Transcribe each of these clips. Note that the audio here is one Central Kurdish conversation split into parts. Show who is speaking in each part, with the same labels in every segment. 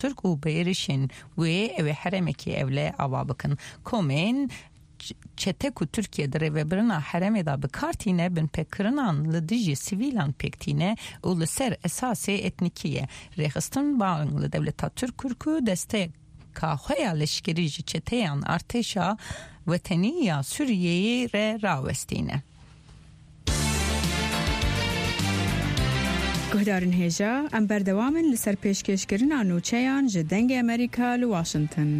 Speaker 1: Türk u Beirişin ve ev haremeki evle avabıkın komen çeteku Türkiye'de ve birina hareme da bekartine bin pekrinan lıdıcı sivilan pektine u lser esası etnikiye rehistın bağlı devleta Türk kurku destek kahoya leşkerici çeteyan arteşa veteniya Suriye'yi ravestine.
Speaker 2: گهدارن هێژا ئەم بەردەوامن لەسەر پێشکەشکردنا نوچەیان ji dengê ئەمریکا li Washington.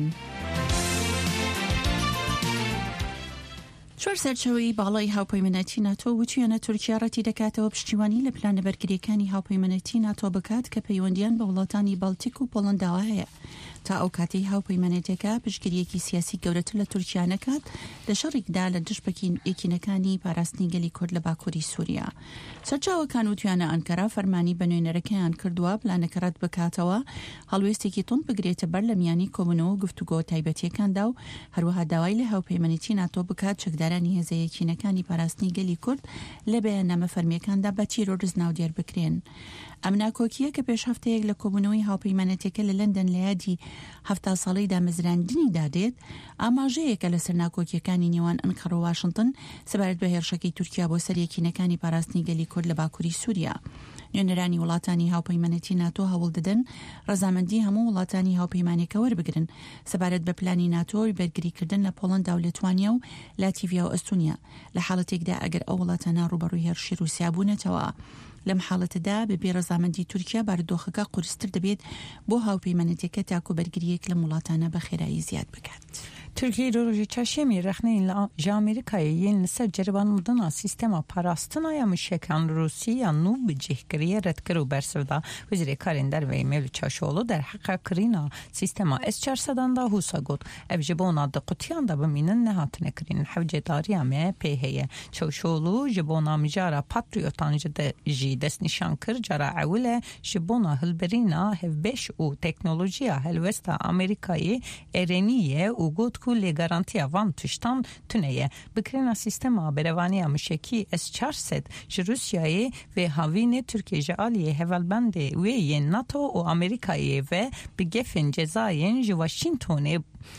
Speaker 3: چوار سەرچەوەی باڵای هاوپەیمانەتی ناتۆ وتویانە تورکیا ڕەتی دەکاتەوە پشتیوانی لە پلانە بەرگریەکانی هاوپەیمانەتی ناتۆ بکات کە پەیوەندیان بە وڵاتانی بالتیک و پۆڵەنداوە هەیە. تا ئەو کاتی هاوپەیمانەتەکە پشتگیریەکی سیاسی گەورەتر لە تورکیا نەکات لە شەڕێکدا لە دژبەکینەکانی پاراستنی گەلی کورد لە باکووری سووریا. سەرچاوەکان وتویانە ئەنکەرا فەرمانی بە نوێنەرەکەیان کردووە پلانەکە ڕەت بکاتەوە هەڵوێستێکی تند بگرێتە بەر لە میانی کۆبوونەوە گفتوگۆ تایبەتیەکاندا و هەروەها داوای لە هاوپەیمانەتی ناتۆ بکات چەکدارانی هێزەیەکینەکانی پاراستنی گەلی کورد لە بەیاننامە فەرمیەکاندا بە تیرۆریزم ناودێر بکرێن. ئەم ناکۆکیە کە پێش هەفتەیەک لە کۆبوونەوەی هاوپەیمانەتەکە لە لەندەن لە یادی هەفتا ساڵەی دامەزراندنی دادێت ئاماژەیەکە لەسەر ناکۆکیەکانی نێوان ئەنقەرە و واشنگتن سەبارەت بە هێرشەکەی تورکیا بۆ سەرەکینەکانی پاراستنی گەلی کورد لە باکووری سووریا. نوێنەرانی وڵاتانی هاوپەیمانەتی ناتۆ هەوڵ دەدەن ڕەزامەندی هەموو وڵاتانی هاوپەیمانێکە وەربگرن سەبارەت بە پلانی ناتۆی بەرگریکردن لە پۆڵەندا و لێتوانیا و لاتیڤیا و ئەستونیا لە حاڵەتێکدا ئەگەر ئەو وڵاتانە ڕوبەڕووی هێرشی رووسیا بوونەتەوە. لەم حاڵەتەدا بەبێ ڕەزامەندی تورکیا بارودۆخەکە قورستر دەبێت بۆ هاوپەیمانەتەکە تاکو بەرگریەک لە وڵاتانە بە خێرایی زیاد بکات.
Speaker 1: Türkiye roji çaşemi rexneyn la Amerika'ya yeni ser cerbanıdına sistema parastına yamışekan Rusya nu bicihkiriye redkiru bersevda Viziri Karender ve Mevlü Çaşoğlu der haqqa kirina sistema S-400'dan da husa got ev jibona da qutiyan da biminin nehatine kirin hevcedariya me peyheye Çaşoğlu jibona mijara patriotan ji des nişan kir cara evile jibona hilberina hev 5 u teknolojiya helvesta Amerika'yı ereniye u got کل گارانتی وان تشتان تنیه بکرنا سیستم برهوانی مشکی S-400 روسیای و هاوین ترکیه جالیه هولبنده و ین ناتو و آمریکایی و بگفن جزاین واشنگتن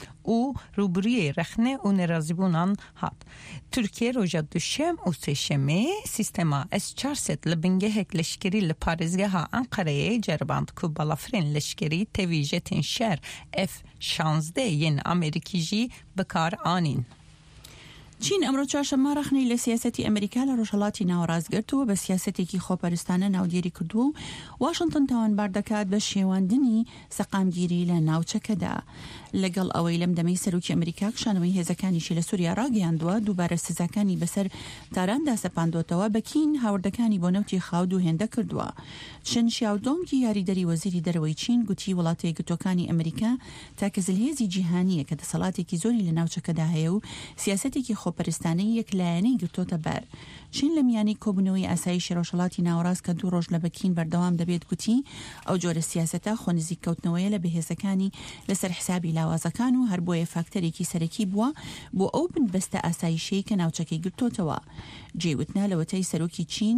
Speaker 1: او روبروی رخنه و نرازیبونان هات. ترکیه روژا دوشم و سشمه سیستم S-400 لبنگهک لشکری لپارزگه ها انقره جرباند که بالافرین لشکری تویجتین شهر F-16 ین امریکیجی بکار آنین.
Speaker 3: چین ئەمڕۆ چوارشەممە ڕەخنەی لە سیاسەتی ئەمریکا لە ڕۆژهەڵاتی ناوەڕاستگرتووە بە سیاسەتێکی خۆپەرستانە ناودێری کردووە و واشنگتن تاوانبار دەکات بە شێواندنی سەقامگیری لە ناوچەکەدا. لەگەڵ ئەوەی لەم دەمەی سەرۆکی ئەمریکا کشانەوەی هێزەکانیشی لە سووریا ڕاگەیاندووە دووبارە سزاکانی بەسەر تاراندا سەپاندۆتەوە بەکین هاوردەکانی بۆ نەوتی خاود و هێندە کردووە. چن شیاودۆنگی یاریدەری وەزیری دەرەوەی چین گوتی وڵاتە یەکگرتووەکانی ئەمریکا تاکە زلهێزی جیهانیە کە دەسەڵاتێکی زۆری لە ناوچەکەدا هەیە و سیاسەتێکی خۆپەرستانەی یەکلایەنەی گرتوتە بەر. چین لە میانی کۆبوونەوەی ئاسایشی ڕۆژهەڵاتی ناوەڕاست کە 2 ڕۆژ لە بەکین بەردەوام دەبێت گوتی ئەو جۆرە سیاسەتە خۆنزیک کەوتنەوەیە لە بەهێزەکانی لەسەر حسابی لاوازەکان و هەر بۆیە فاکتەرێکی سەرەکی بووە بۆ ئەو بنبەستە ئاسایشەی کە ناوچەکەی گرتوتەوە. جێوتنا لەوەتەی سەرۆکی چین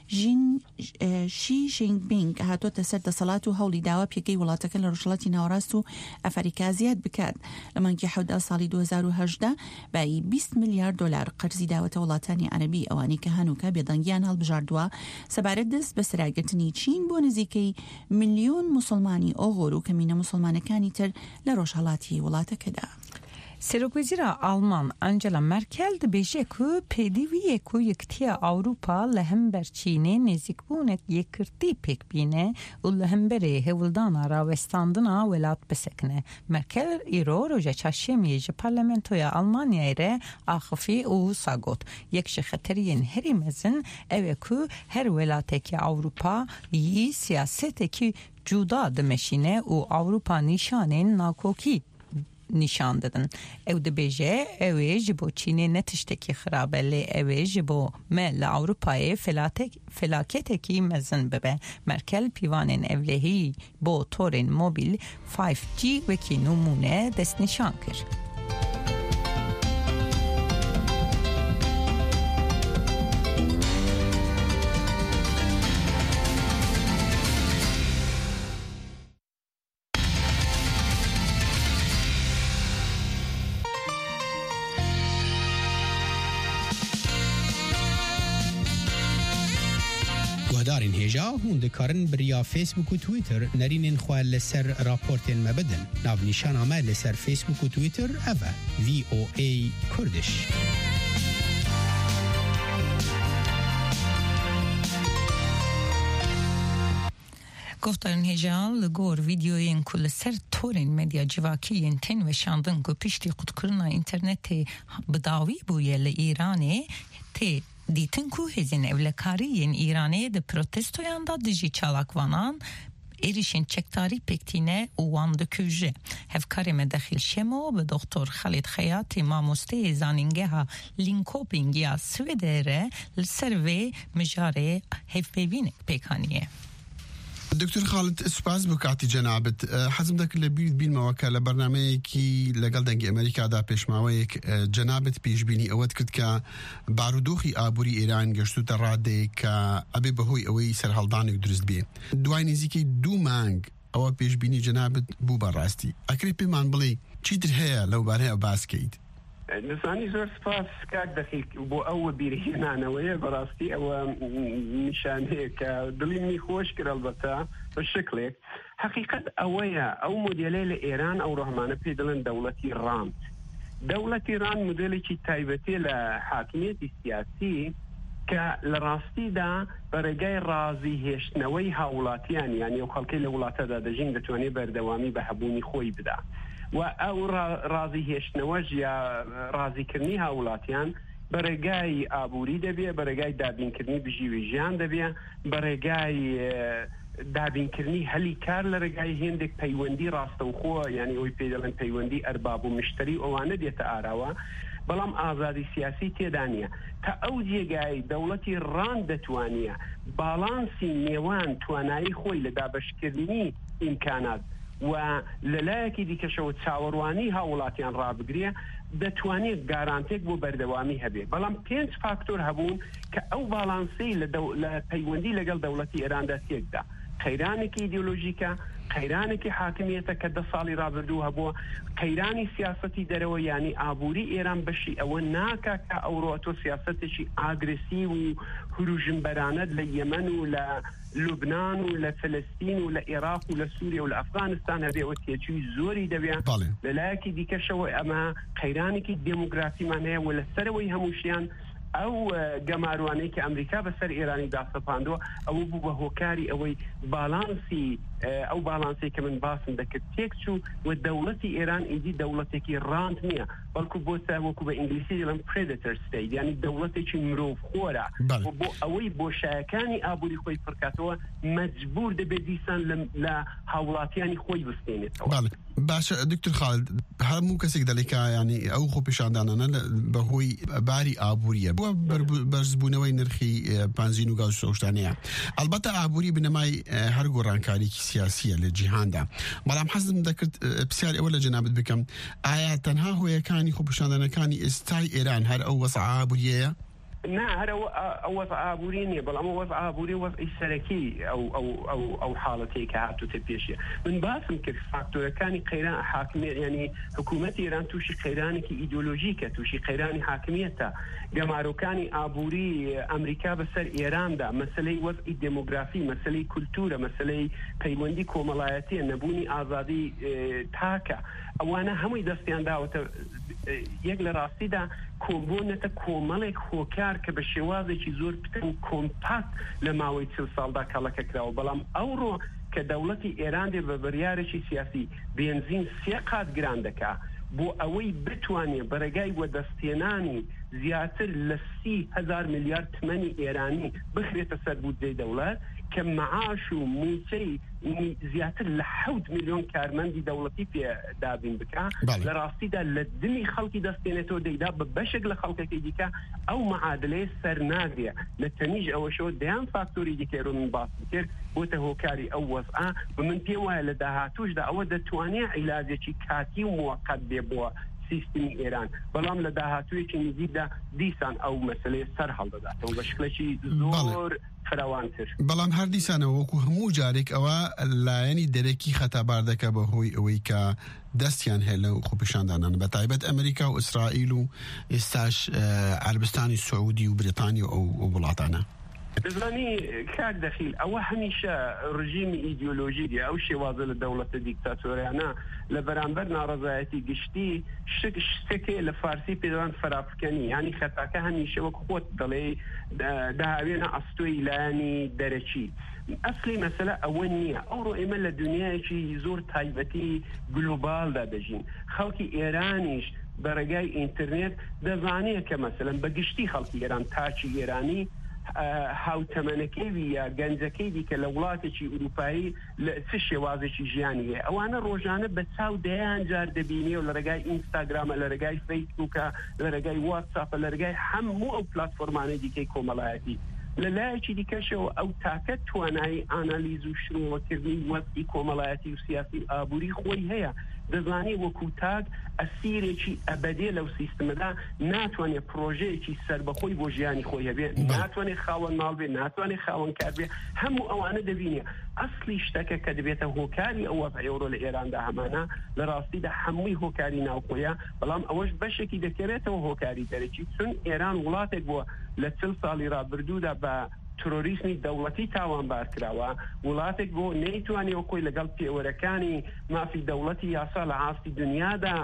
Speaker 3: شی ژینپینگ هاتۆتە سەر دەسەڵات و هەوڵی داوە پێگەی وڵاتەکە لە ڕۆژهەڵاتی ناوەڕاست و ئەفریقا زیاد بکات. لە مانگی 17 ساڵی 2018 بای 20 میلیارد دلار قەرزی داوەتە وڵاتانی عەرەبی ئەوانەی کە هەنووکە بێدەنگیان هەڵبژاردووە سەبارەت دەست بە سەراگرتنی چین بۆ نزیکەی ملیۆن موسڵمانی ئۆغۆر و کەمینە موسڵمانەکانی تر لە ڕۆژهەڵاتی وڵاتەکەدا.
Speaker 1: سروکوزیرا آلمان آنجلا مرکل دبیجه که پدیویه که یکتیا اروپا لهم چینه نزیک بونه یکرتی پک بینه و لهم بره هولدانا راوستاندنا ولات بسکنه. مرکل ایرو روژه چاشمیه پارلمنتویا آلمانیا ایره آخفی او ساگوت. یکش خطرین هری مزن اوه که هر ولاته که اروپا یی سیاسته که جدا دمشینه و اروپا نشانه ناکوکی نشان دادن. او دبیجه اوه جبو چینه نتشتکی خرابه لی اوه جبو مل اروپای فلاکتکی مزن ببه. مرکل پیوانین اولهی با تورین موبیل 5G وکی نمونه دست نشان کرد.
Speaker 4: دارین هجا هون دکارن بریا فیسبوک و تویتر نرینین خواه لسر راپورتین مبدن ناو نیشان آمه لسر فیسبوک و تویتر اوه VOA کردش.
Speaker 1: گفتن هجال لگور ویدیوین کل سر تورین مدیا جواکیین تن و شاندن کو پشتی خود کرنا اینترنت بداوی بویه لإیرانه تی دیتن کو هزین evlekariyin İran'e de protestoyan da dici çalakvanan erişin çektari pektine uvan döküje. Hevkari medakhil şemo ve doktor Khalid Hayati mamuste zaningeha Linköping ya Svedere lserve mejare hevpevin pekaniye.
Speaker 5: دکتر خالد سپاس بکاتی جنابت حزم دک لبید بین موکل برنامه کی لگل دنگ امریکا دا پیشماوی جنابت پیش بینی اوت کرد که بارودوخی آبوری ایران گشتو تراده که ابی بهوی اوی سرحالدانک درست بی دوای نزیکی دو مانگ او پیش بینی جنابت بو براستی اکری پیمان بلی چی در هیا لو باره او باس کید
Speaker 6: نزانی زور سپاس کاک دقیق بو او بیرهنانویه براستی او نشانه که دلیمی خوش کر البته بشکلی حقیقت اویا او مدیلی لإیران او رحمانه پیدلن دولتی ران دولتی ران مدیلی چی تایبتی لحاکمیت سیاسی که لراستی دا برگای رازی هشتنوی هاولاتیان یعنی او خلقی لولاته دا دجین دتوانی بردوامی به هبونی خوی بدا و او رازی هشتنوج یا رازی کرنی هاولاتیان برگای آبوری دبیه برگای دابین کرنی بجیوی جان دبیه برگای دابین کرنی هلی کار لرگای هندک پیوندی راستو خو یعنی اوی پیدلن پیوندی ارباب و مشتری اوانه دیتا آراوه بلام آزادی سیاسی تیدانیه تا او جیگای دولتی ران دتوانیه بالانسی نیوان توانایی خوی لدابشکرنی امکانات و للاکی دیکه شو تاوروانی هاولاتیان را بگریه دتوانی گارانتیک بو بردوامی هبه بلام 5 فاکتور هبون که او بالانسی لپیوندی لگل دولتی ایران دستیک ده قیرانکی ایدئولوژیکا قیرانکی حاکمیت که 10 سالی را بردوها بو قیرانی سیاستی درو یعنی آبوری ایران بشی او ناکا که او رو تو سیاستشی آگریسیو و هروجن براند لیمن و لبنان و لفلسطین و لعراق و لسوریا و لأفغانستان هبه و تیجوی زوری دبیان للاکی دیکه شو اما قیرانکی دموگرافی منه و لسروی هموشیان او گماروانی که امریکا بسر ایرانی داستپاندو او بو هوکاری اوی بالانسی او بالانسی که من باسم دکت تیکچو و دولتی ایران ایدی دولتی که راند نیه بلکو بوسا وکو به انگلیسی دلم predator state یعنی دولتی که مروف خوره و بو اوی بو شایکانی آبوری خوی پرکاتو مجبور ده بدیسان لحولاتیانی خوی بستینه
Speaker 5: بله باشه دکتر خالد همو کسی که دلیکا یعنی او خو پیشاندانانه بهوی باری آبوریه بو برزبونوی نرخی بنزین و گاز سوشتانیه البته آبوری بنمای هر گورانکاری سیاسیه لجیهان ده بلام حزم دکرت بسیار اولا جنابت بکم آیا تنها هو یکانی خو پیشاندانکانی استای ایران هر او وضع آبوریه
Speaker 6: نه هر وضع آبوريني بل أما وضع آبوري وضع سركي أو حالتي كهاتو تبيشيا من باسم كيف فاكتور كان قيران حاكمية يعني حكومة إيران توشي قيراني كإيديولوجيكا توشي قيراني حاكميتها جمارو كان آبوري أمريكا بسر إيران دا مسألة وضع ديموغرافي مسألة كولتورة مسألة بيوندي كومالاياتي نبوني آزادي تاكا وانا همي دستيان دا يقل راسي دا كومبونتا كومالك هوكار كبشوازي چي زور بتن كومباكت لماوي 30 سال دا كالاكا كراو بلام اورو كدولتي ايران دي ببريارشي سياسي بنزين سيقات گراندكا بو اوي بتواني برقاي ودستيناني زياتر لسي 1000 مليار تمني ايراني بخرية سربود زي دولات كم معاشو موسي زياتر لحود مليون كارمندي دولتي في دابين بكا لراسي دا لدمي خلقي دستينتو دي دا ببشق لخلقك ديكا او معادلة سرنادية لتنيج او شو ديان فاكتوري ديكيرو من باس بكير بوته هوكاري او وصعا ومن بيوها لداهاتوش دا او دا توانيا علاجي كاتي وموقت بيبوا سیستمی ایران بلام لداهاتوی که نزید دا دیسان او مسئله سرحال داداته و بشکلشی زور فراوانتر
Speaker 5: بلام هر دیسان وکو همو جارک او لایانی درکی خطا باردکه به هوی اوی که دستیان هلو خوبشاندانان بتایبت امریکا و اسرائیل و استاش عربستان سعودی و بریتانیا و بلاتانه
Speaker 6: دزانی کاک دخیل ئەوە هەمیشە ڕژیمی ئیدئۆلۆژی ئەو شێوازە لە دەوڵەتە دیکتاتۆریانە لە بەرامبەر ناڕەزایەتی گشتی شتێکێ لە فارسی پێدەوان فراپکەنی ینی خەتاکە هەمیشە وەک خۆت دەڵێ داهاوێنە ئەستۆی لایانی دەرەچی ئەسلی مەسەلە ئەوە نییە ئەوڕۆ ئێمە لە دنیایەکی زۆر تایبەتی گلۆبالدا دەژین خەڵکی ئێرانیش بەڕێگای ئینترنێت دەزانێت کە مەسەلەن بەگشتی خەڵکی ئێران تاچی ئێرانی هاوتەمەنەکەوی یا گەنجەکەی کە لە وڵاتێکی ئوروپایی چ شێوازێکی ژیانی هەیە ئەوانە ڕۆژانە بە چاو دەیان جار دەبینێ و لە ڕێگای ئینستاگرامە لە ڕێگای فەیسبووکە لە ڕێگای واتساپە لە ڕێگای هەموو ئەو پلاتفۆرمانەی دیکەی کۆمەڵایەتی لە لایەکی دیکەشەوە ئەو تاکە توانایی ئانالیز و شرۆوەکردنی وەستی کۆمەڵایەتی و سیاسی ئابووری خۆی هەیە دەزانی وەکو تاک ئەسیرێکی ئەبەدێ لەو سیستمەدا ناتوانێت پرۆژەیەکی سەربەخۆی بۆ ژیانی خۆی هەبێ ناتوانێت خاوەن ماڵ بێ ناتوانێت خاوەن کار بێ هەموو ئەوانە دەبینێ ئەسلی شتەکە کە دەبێتە هۆکاری ئەوە ئەوڕۆ لە ئێراندا هەمانە لە ڕاستیدا هەمووی هۆکاری ناوخۆیە بەڵام ئەوەش بەشێکی دەکرێتەوە هۆکاری دەرەکی چون ئێران وڵاتێک بووە لە 40 ساڵی ڕابردوودا بە تۆریسمی دەوڵەتی تاوانبار کراوە وڵاتێک بۆ نەیتوانێەوە کۆی لەگەڵ پێوەرەکانی مافی دەوڵەتی یاسا لە ئاستی دنیادا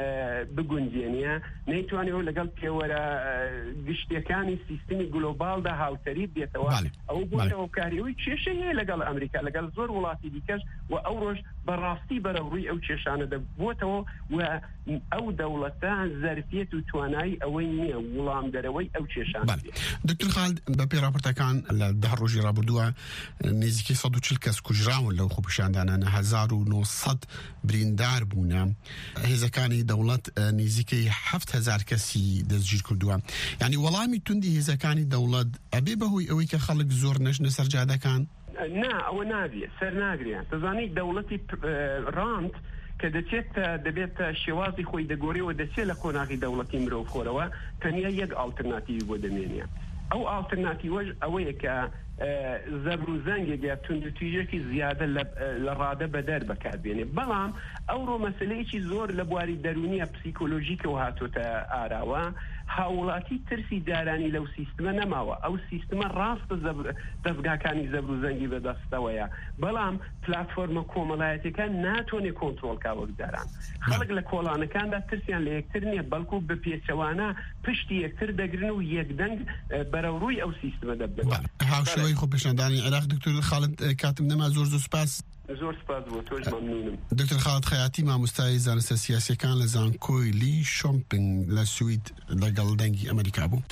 Speaker 6: بگونجێنیە نەیتوانێەوە لەگەڵ پێوەرە گشتەکانی سیستمی گلۆبالدا هاوتەری بێتەوە ئەو بۆتە هۆکاریەوەی کێشەی هەیە لەگەڵ ئەمریکا لەگەڵ زۆر وڵاتی دیکەش و ئەو ڕۆژ بەڕاستی بەرەڕووی ئەو کێشانە دەبووتەوە و ئەو دەوڵەتە زەرفیەت و توانایی ئەوەی نییە وڵام دەرەوەی ئەو کێشان
Speaker 5: دکتور خالد بە پێی راپۆرتەکان لە 10 ڕۆژی ڕابردووە نزیکەی 140 کەس کوژراون لەو خۆپیشاندانانە 1900 بریندار بوونە هێزەکانی دەوڵەت نزیکەی 7000 کەسی دەستگیر کردووە یعنی وەڵامی توندی هێزەکانی دەوڵەت ئەبێ بەهۆی ئەوەی کە خەڵک زۆر نەژنە سەر جادەکان
Speaker 6: نا ئەوە نابێ سەر ناگرێن دەزانی دەوڵەتی ڕاند کە دەبێت شێوازی خۆی دەگۆڕیەوە دەچێت لە قۆناغی دەوڵەتی مرۆڤ خۆرەوە تەنیا یەک ئالتەرناتیوی بۆ دەمێنێ ئەو ئالتەرناتیوەش ئەوەیە کە زەبر و زەنگێک یا توندوتیژێکی زیادە لە ڕادە بەدەر بەکاربێنێ بەڵام ئەوڕۆ مەسلەیەکی زۆر لە بواری دەرونیە پسیکۆلۆژیکەوە هاتوۆتە ئاراوە هاوڵاتی ترسی دارانی لەو سیستمە نەماوە ئەو سیستمە ڕاستە دەستگاکانی زەبر و زەنگی بەدەستەوەیە بەڵام پلاتفۆرمە کۆمەڵایەتەکان ناتوانێت کۆنتڕۆڵکا وەکداران خەڵک لە کۆڵانەکاندا ترسیان لە یەکتر نییە بەڵکو بە پێچەوانە پشتی یەکتر دەگرن و یەکدەنگ بەرەوڕووی ئەو سیستمە دەبن
Speaker 5: هاوشێوەی خۆپیشاندانی عێراق دکتور خالد کاتم نەما زۆر سوپاس
Speaker 6: زۆر سپاس بۆ تۆش مەمنونم
Speaker 5: دکتور خالد خەیاتی مامۆستای زانستە سیاسیەکان لە زانکۆی لی شۆمپنگ لە سوید لەگەڵ دەنگی ئەمریکا بوو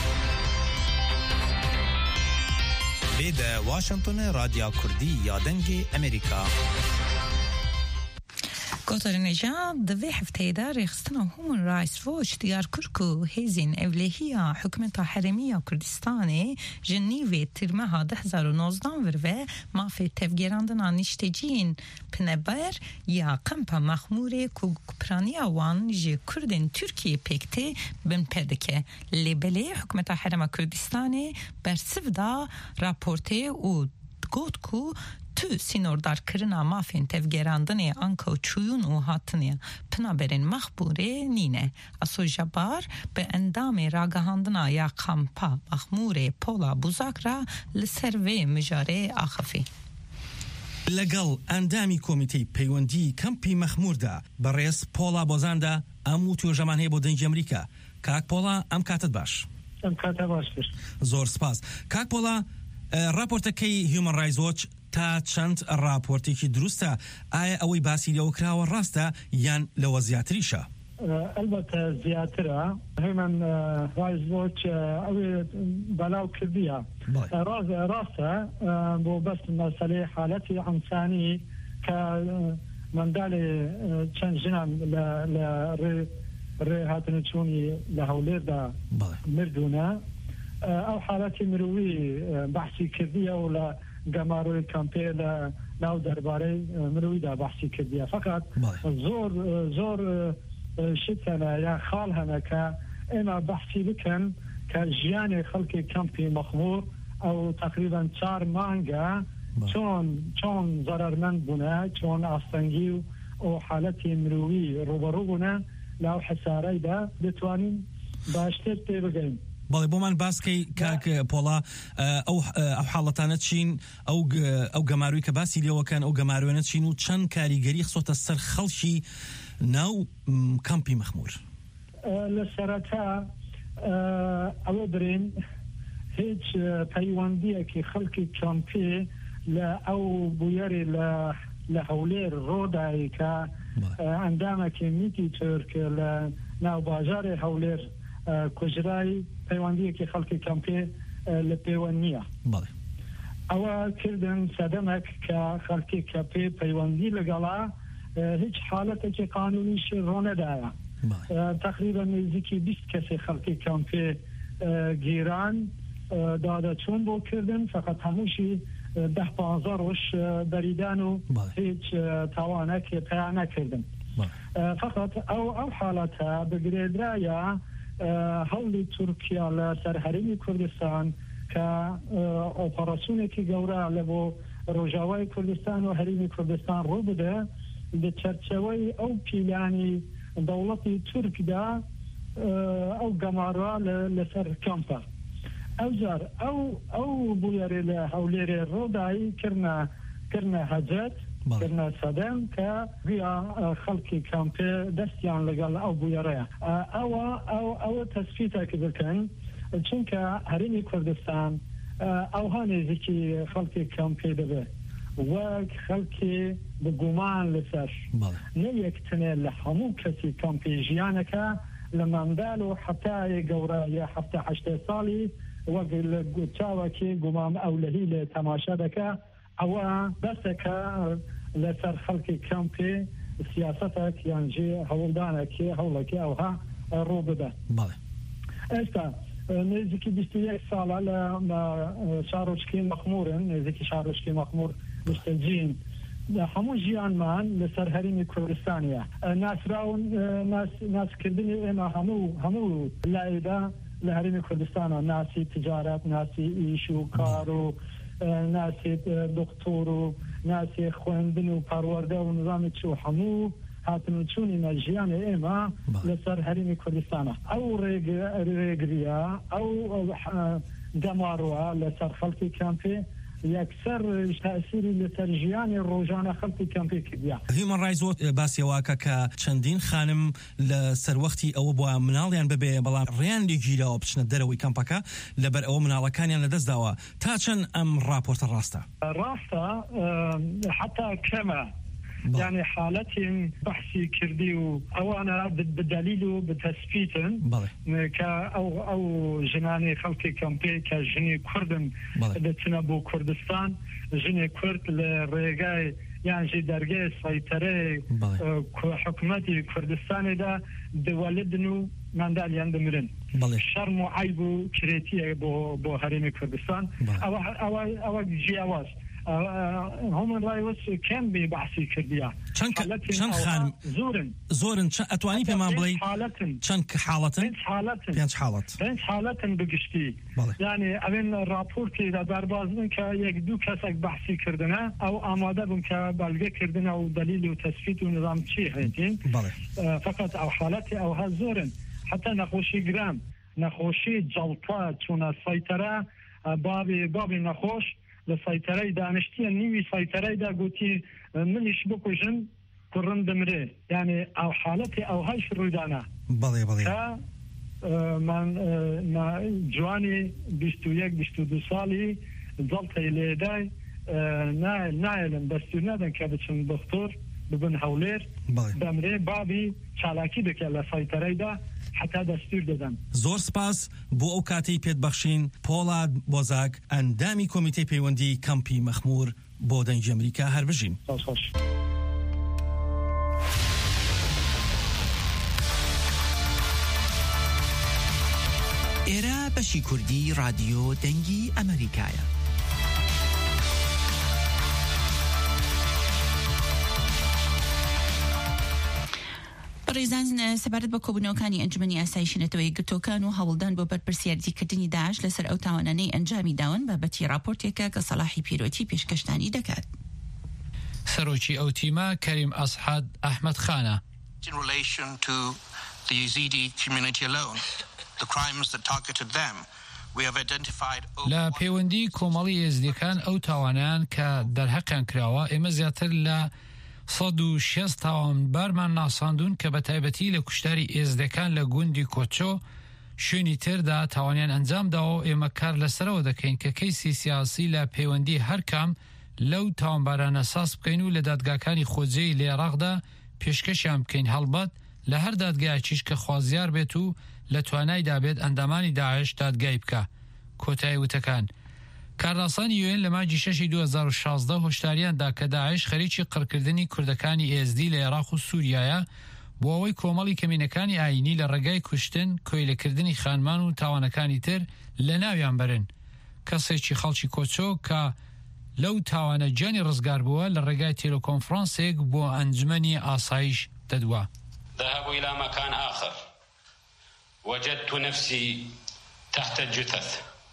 Speaker 7: بێدە واشنگتن رادیا کوردی یا دەنگی ئەمریکا
Speaker 1: گۆتەرنێژا دەوێ هەفتەیەدا ڕێخستنە هومن رایتس وۆچ دیار کرد و هێزین ئەولێهیە حکومەتە حرەمیە کوردستانê ji nîvê tîrmeha 2019 virve mafê tevgerandina nişteciyên pineber ya Kampa Maxmûrê ku piraniya wan ji Kurdên Tirkiyê pêktê bin perdike lêbelê hikûmeta Herêma Kurdistanê bersiv da raportê û got ku tu sînordarkirina mafên tevgerandinê anka çûyûn û hatiniye pinaberên Maxmûrê nîne asojabar bi endamê ragihandina ya Kampa Maxmûrê Pola Buzak ra li ser vê mijarê axivî
Speaker 7: لەگەڵ ئەندامی کۆمیتەی پەیوەندی کەمپی مەخمووردا بەڕێز پۆڵا بۆزاندا ئەم و توێژەمان هەیە بۆ دەنگی ئەمریکا کاک پۆڵا ئەم کاتت باش
Speaker 8: ئەم کاتە باشتر
Speaker 7: زۆر سپاس کاک پۆڵا راپۆرتەکەی هیومن رایتس وۆچ تا چەند راپۆرتێکی دروستە ئایا ئەوەی باسی لەوە کراوە ڕاستە یان لەوە زیاتریشە
Speaker 8: البته زیاترە هیومن رایتس وۆچ ئەوێ بەلاو کردیە ڕاستە بۆ بەس مەسەلەی حالەتی ئەنسانی کە منداڵێ چەند ژنان لە ڕێ هاتنە چوونی لە هەولێردا مردوونە ئەو حالەتی مرۆوی بەحسی کردیە و لە گەماڕۆی کەمپێ لە ناو دەربارەی مرۆویدا بەحسی کردیە فقط زۆر شتەنە یا خاڵ هەنە کە ئێمە بەحسی بکەن کە ژیانی خەڵکی کەمپی مەخموور ئەو تقریبا 4 مانگە چۆن زەرەرمەند بوونە چۆن ئاستەنگی و حالەتی مرۆوی ڕوبەڕوو بوونە لەو حەسارەیدا دەتوانین باشتر پێ بگەین
Speaker 7: بەڵێ بۆمان باسکەی کاک پۆڵا ئەو حاڵەتانە چین ئەو گەماروی کە باسی لێوەکان ئەو گەماروێنە چین و چەند کاریگەری خسۆتە سەر خەڵکی ناو کەمپی مەخمور
Speaker 8: لە سەرەتا ئەوە برین هیچ پەیوەندیەکی خەڵکی کەمپێ لە ئەو بویەری لە هەولێر ڕۆدایی کە ئەندامێکی میتی تورک لە ناو باژارێ هەولێر کوژرای پەیوەندیەکی خەڵکی کەمپێ لە پەیوەند نییە ئەوە کردن سەدەمێک کە خەڵکی کەمپێ پەیوەندی لەگەڵا هیچ حالەتێکی قانونیش ڕۆنەدایە تقریبا نزیکی 20 کەسی خەڵکی کەمپێ گیران دادەچوون بۆ کردن فقط هەمووشی 10-15 ڕۆژ بەریدان و هیچ تاوانێکی پیا نەکردن فقط ئەو حالەتە بگرێدرایە هەوڵی تورکیا لە سەرهەرمی کوردستان کە ئۆپەراسیۆنێکی گەورە لە بۆ ڕۆژاوای کوردستان و هەرمی کوردستان ڕوو بدە لە چەرچەوەی ئەو پیلانی دەوڵەتی تورکدا ئەو گەماڕە لەسەر کەمپە ئەوجار ئەو بویەرێ لە هەولێرێ ڕۆدایی کردنە هەجەت کردنە سەدەم کە بیا خەڵکی کەمپێ دەستیان لەگەڵ ئەو بویەرەیە ئەوە تەسفیتێکی بکەن چونکە هەرمی کوردستان ئەوها نێزیکی خەڵکی کەمپێ دەبێت وەک خەڵکی بگومان لەسەر نە یەکتنێ لە هەموو کەسی کەمپی ژیانەکە لە منداڵ و حتای گەورە یا 7-8 ساڵی وەک لە چاوەکی گومام ئەولەهی لە تەماشا دەکە ئەوە بەسەکە لەسەر خەڵکی کەمپێ سیاسەتێک یانجێ هەوڵدانێکی هەوڵێکی ئەوها ڕوو بدە ئێستا نزیکی 21 ساڵە لە شارۆچکی مەخمورن نزیکی شارۆچکی مەخمور مستەجین هەموو ژیانمان لەسەر هەرمی کوردستانیە ناسراون ناسکردنی ئێمە هەموو لایدا لە هەرمی کوردستانە ناسی تجارەت ناسی ئیش و کار و ناسی دکتۆر و ناسی خوێندن و پەروەردە و نظامی چوو هەموو هاتن و چوونی ژیانی ئێمە لەسەر هەرمی کوردستانە ئەو ڕێگریە ئەو دەماڕوە لەسەر خەڵکی کەمپێ یەکسەر تاسیری لەسەر ژیانی ڕۆژانە خەڵکی کەمپێ کردیا
Speaker 7: هیومن رایتس وۆچ باسیەوەکە کە چەندین خانم لە سەروەختی ئەوە بووە مناڵیان ببێ بەڵام ڕێیان لێگیراوە بچنە دەرەوەی کەمپەکە لەبەر ئەوە مناڵەکانیان لەدەست داوە تا چەند ئەم راپۆرتە ڕاستە
Speaker 8: حتا کەمە يعني حالتهم بحثي كردي وانا بالدليل وبتثبيتن او جناني خلقي كامبي كجني كردن بتنبو كردستان جني كرد للرجاي يعني جي درجة سيطرة حكومتي كردستان دا دولدنو مندال يندمرن شرم وعيبو كريتيه بو هرمي كردستان او جي اواز هومن رایتس کەم بێ بەحسی کردیا
Speaker 7: چەند خانم زۆرن ئەتوانی پێمان بڵێ چەند حاڵەتن پێنج حاڵەتن
Speaker 8: بگشتی یعنی ئەوێن راپۆرتی دەربازن کە 1-2 کەسێک بەحسی کردنە ئەو ئامادە بوون کە بەڵگەکردنە و دلیل و تەسفیت و نظام چی هەیەین فقط ئەو حاڵەتی ئەوها زۆرن حتا نەخۆشی گرام نەخۆشی جەڵتا چوونە سەیتەرە بابی نەخۆش لسيطري دانشتيا نيوي سيطري دا قوتي منيش بكوجن كرن دمري يعني او حالتي او هاي شرويدانا
Speaker 7: بلي
Speaker 8: من جواني 21-22 سالي ظلتي ليداي نايلن بستونادن كابتشن دكتور ببن هولير دمري بابي چالاكي بك لسيطري دا حتا دەستور دەدەن
Speaker 7: زۆر سپاس بۆ ئەو کاتی پێت بەخشین پۆڵاد بۆزاک ئەندامی کۆمیتەی پەیوەندی کەمپی مەخمور بۆ دەنگی ئەمریکا هەربژین
Speaker 9: ئێرە بەشی کوردی رادیۆ دەنگی ئەمریکایە
Speaker 3: ڕێزان سەبارەت بە کۆبوونەوەکانی ئەنجومەنی ئاسایشی نەتەوەی گرتوەکان و هەوڵدان بۆ بەرپرسیاردیکردنی داعش لەسەر ئەو تاوانانەی ئەنجامی داون بابەتی راپۆرتێکە کە سەلاحی پیرۆتی پێشکەشتانی دەکات.
Speaker 10: سەرۆکی ئەو تیمە کەریم ئەحمەد خانە.
Speaker 11: In relation to the Yazidi community alone.
Speaker 10: لا پەیوەندی کۆمەڵی ئێزدیەکان ئەو تاوانیان کە دەرهەقیان کراوە ئێمە زیاتر لە 160 تاوانبارمان ناساندون کە بە تایبەتی لە کوشتاری ئێزدەکان لە گوندی کۆچۆ شوێنی تردا تاوانیان ئەنجامداوە ئێمە کار لەسەرەوە دەکەین کە کەیسی سیاسی لە پەیوەندی هەرکام لەو تاوانبارانە ساس بکەین و لە دادگاکانی خۆجێی لە عێراقدا پێشکەشیان بکەین هەڵبەت لە هەر دادگایەکیش کە خوازیار بێت و لە توانای دابێت ئەندامانی داعش دادگای بکە. کۆتایی وتەکان کارناسانی یوێن لە مانگی 6 2016 هۆشداریاندا کە داعش خەریکی قڕکردنی کوردەکانی ئێزدی لە عێراق و سووریایە بۆ ئەوەی کۆمەڵی کەمینەکانی ئاینی لە ڕێگای کوشتن کۆیلەکردنی خانمان و تاوانەکانی تر لە ناویان برن. کەسێکی خەڵکی کۆچۆ کە لەو تاوانە گیانی ڕزگار بووە لە ڕێگای تێلۆکۆنفرانسێک بۆ ئەنجومەنی ئاسایش دەدووە.
Speaker 11: ذهب إلى مكان آخر وجدت نفسي تحت الجثث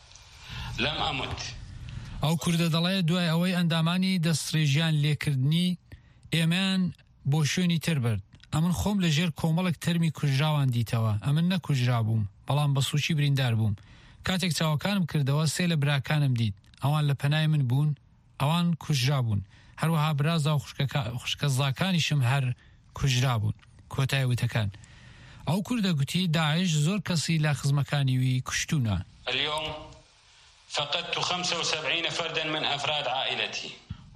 Speaker 11: لم أمت.
Speaker 10: ئەو کوردە دەڵێ دوای ئەوەی ئەندامانی دەستڕێژیان لێکردنی ئێمان بۆ شوێنی تر برد. ئەمن خۆم لەژێر کۆمەڵێک تەرمی کوژراوان دیتەوە. ئەمن نەکوژرا بووم بەڵام بە سوچی بریندار بووم. کاتێک چاوەکانم کردەوە سێ لە براکانم دیت. ئەوان لە پەنای من بوون، ئەوان کوژرا بوون. هەروەها برازا و خوشکە زاکانیشم هەر کوژرا بوون. کۆتای وتەکان ئەو کوردە گوتی داعش زۆر کەسی لە خزمەکانی وی کوشتونە.
Speaker 11: اليوم فقدت 75 فردا من أفراد عائلتي.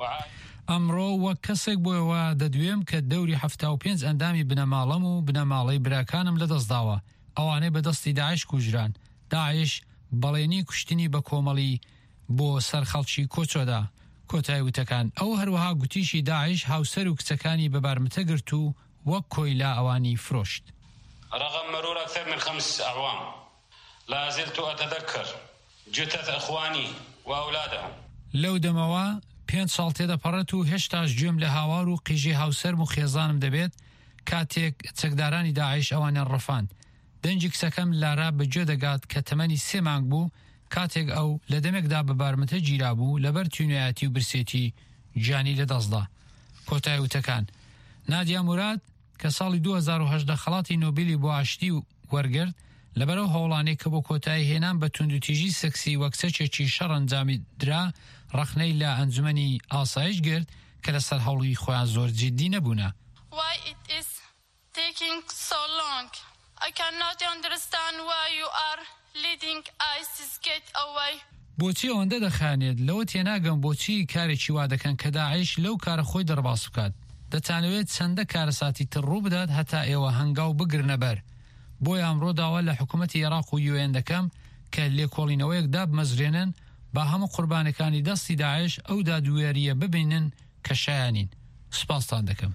Speaker 10: ئەمڕۆ وەک کەسێک بۆیەوە دەدوێم کە دەوری 75 ئەندامی بنەماڵەم و بنەماڵەی براکانم لەدەستداوە. ئەوانەی بەدەستی داعش کوژران. داعش بەڵێنی کوشتنی بە کۆمەڵی بۆ سەر خەڵکی کۆچۆدا. کۆتای وتەکان ئەو هەروەها گوتیشی داعش هاوسەر و کچەکانی بەبارمتە گرت و وەک کۆیلا ئەوانی فرۆشت.
Speaker 11: رغم مرور أكثر من 5 أعوام لا زلت أتذكر جثث إخواني وأولادهم.
Speaker 10: لەو دەمەوە 5 ساڵ تێدەپەڕێت و هێشتاش گوێم لە هاوار و قیژی هاوسەرم و خێزانم دەبێت کاتێک چەکدارانی داعش ئەوانیان ڕەفاند. دەنجی کچەکەم لارا بەگوێ دەگات کە تەمەنی 3 مانگ بوو کاتێک ئەو لە دەمێکدا بەبارمتە گیرا بوو لەبەر توێنایەتی و برسێتی گیانی لەدەستدا. کۆتای وتەکان نادیا موراد کە ساڵی 2018 خەڵاتی نۆبێلی بۆ ئاشتی وەرگرت لەبەرەو هەوڵانەی کە بۆ کۆتایی هێنان بە توندوتیژی سەکسی وەک سەرچێکی شەڕ ئەنجامی درا ڕەخنەی لە ئەنجومەنی ئاسایش گرت کە لەسەر هەوڵی خۆیان زۆر جددی نەبوونە.
Speaker 12: Why it is taking so long? I cannot understand why you are leading ISIS get away.
Speaker 10: بۆچی ئەوەندە دەخانێت لەوە تێناگەم بۆچی کارێکی وا دەکەن کە داعش لەو کارە خۆی دەرباس بکات. دەتانەوێت چەندە کارەساتی تر ڕوو بدات هەتا ئێوە هەنگاو بگرنە بەر. بۆی ئەمڕۆ داوا لە حکوومەتی عێراق و یوێن دەکەم کە لێکۆڵینەوەیەک دابمەزرێنن با هەموو قوربانەکانی دەستی داعش ئەو دادوێریە ببینن کە شایانین. سوپاستان دەکەم.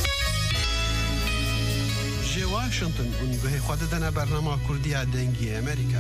Speaker 5: ژێ واشنگتن هون گوهی خوا دەدەنە بەرنامە کوردیە دەنگی ئەمریکا.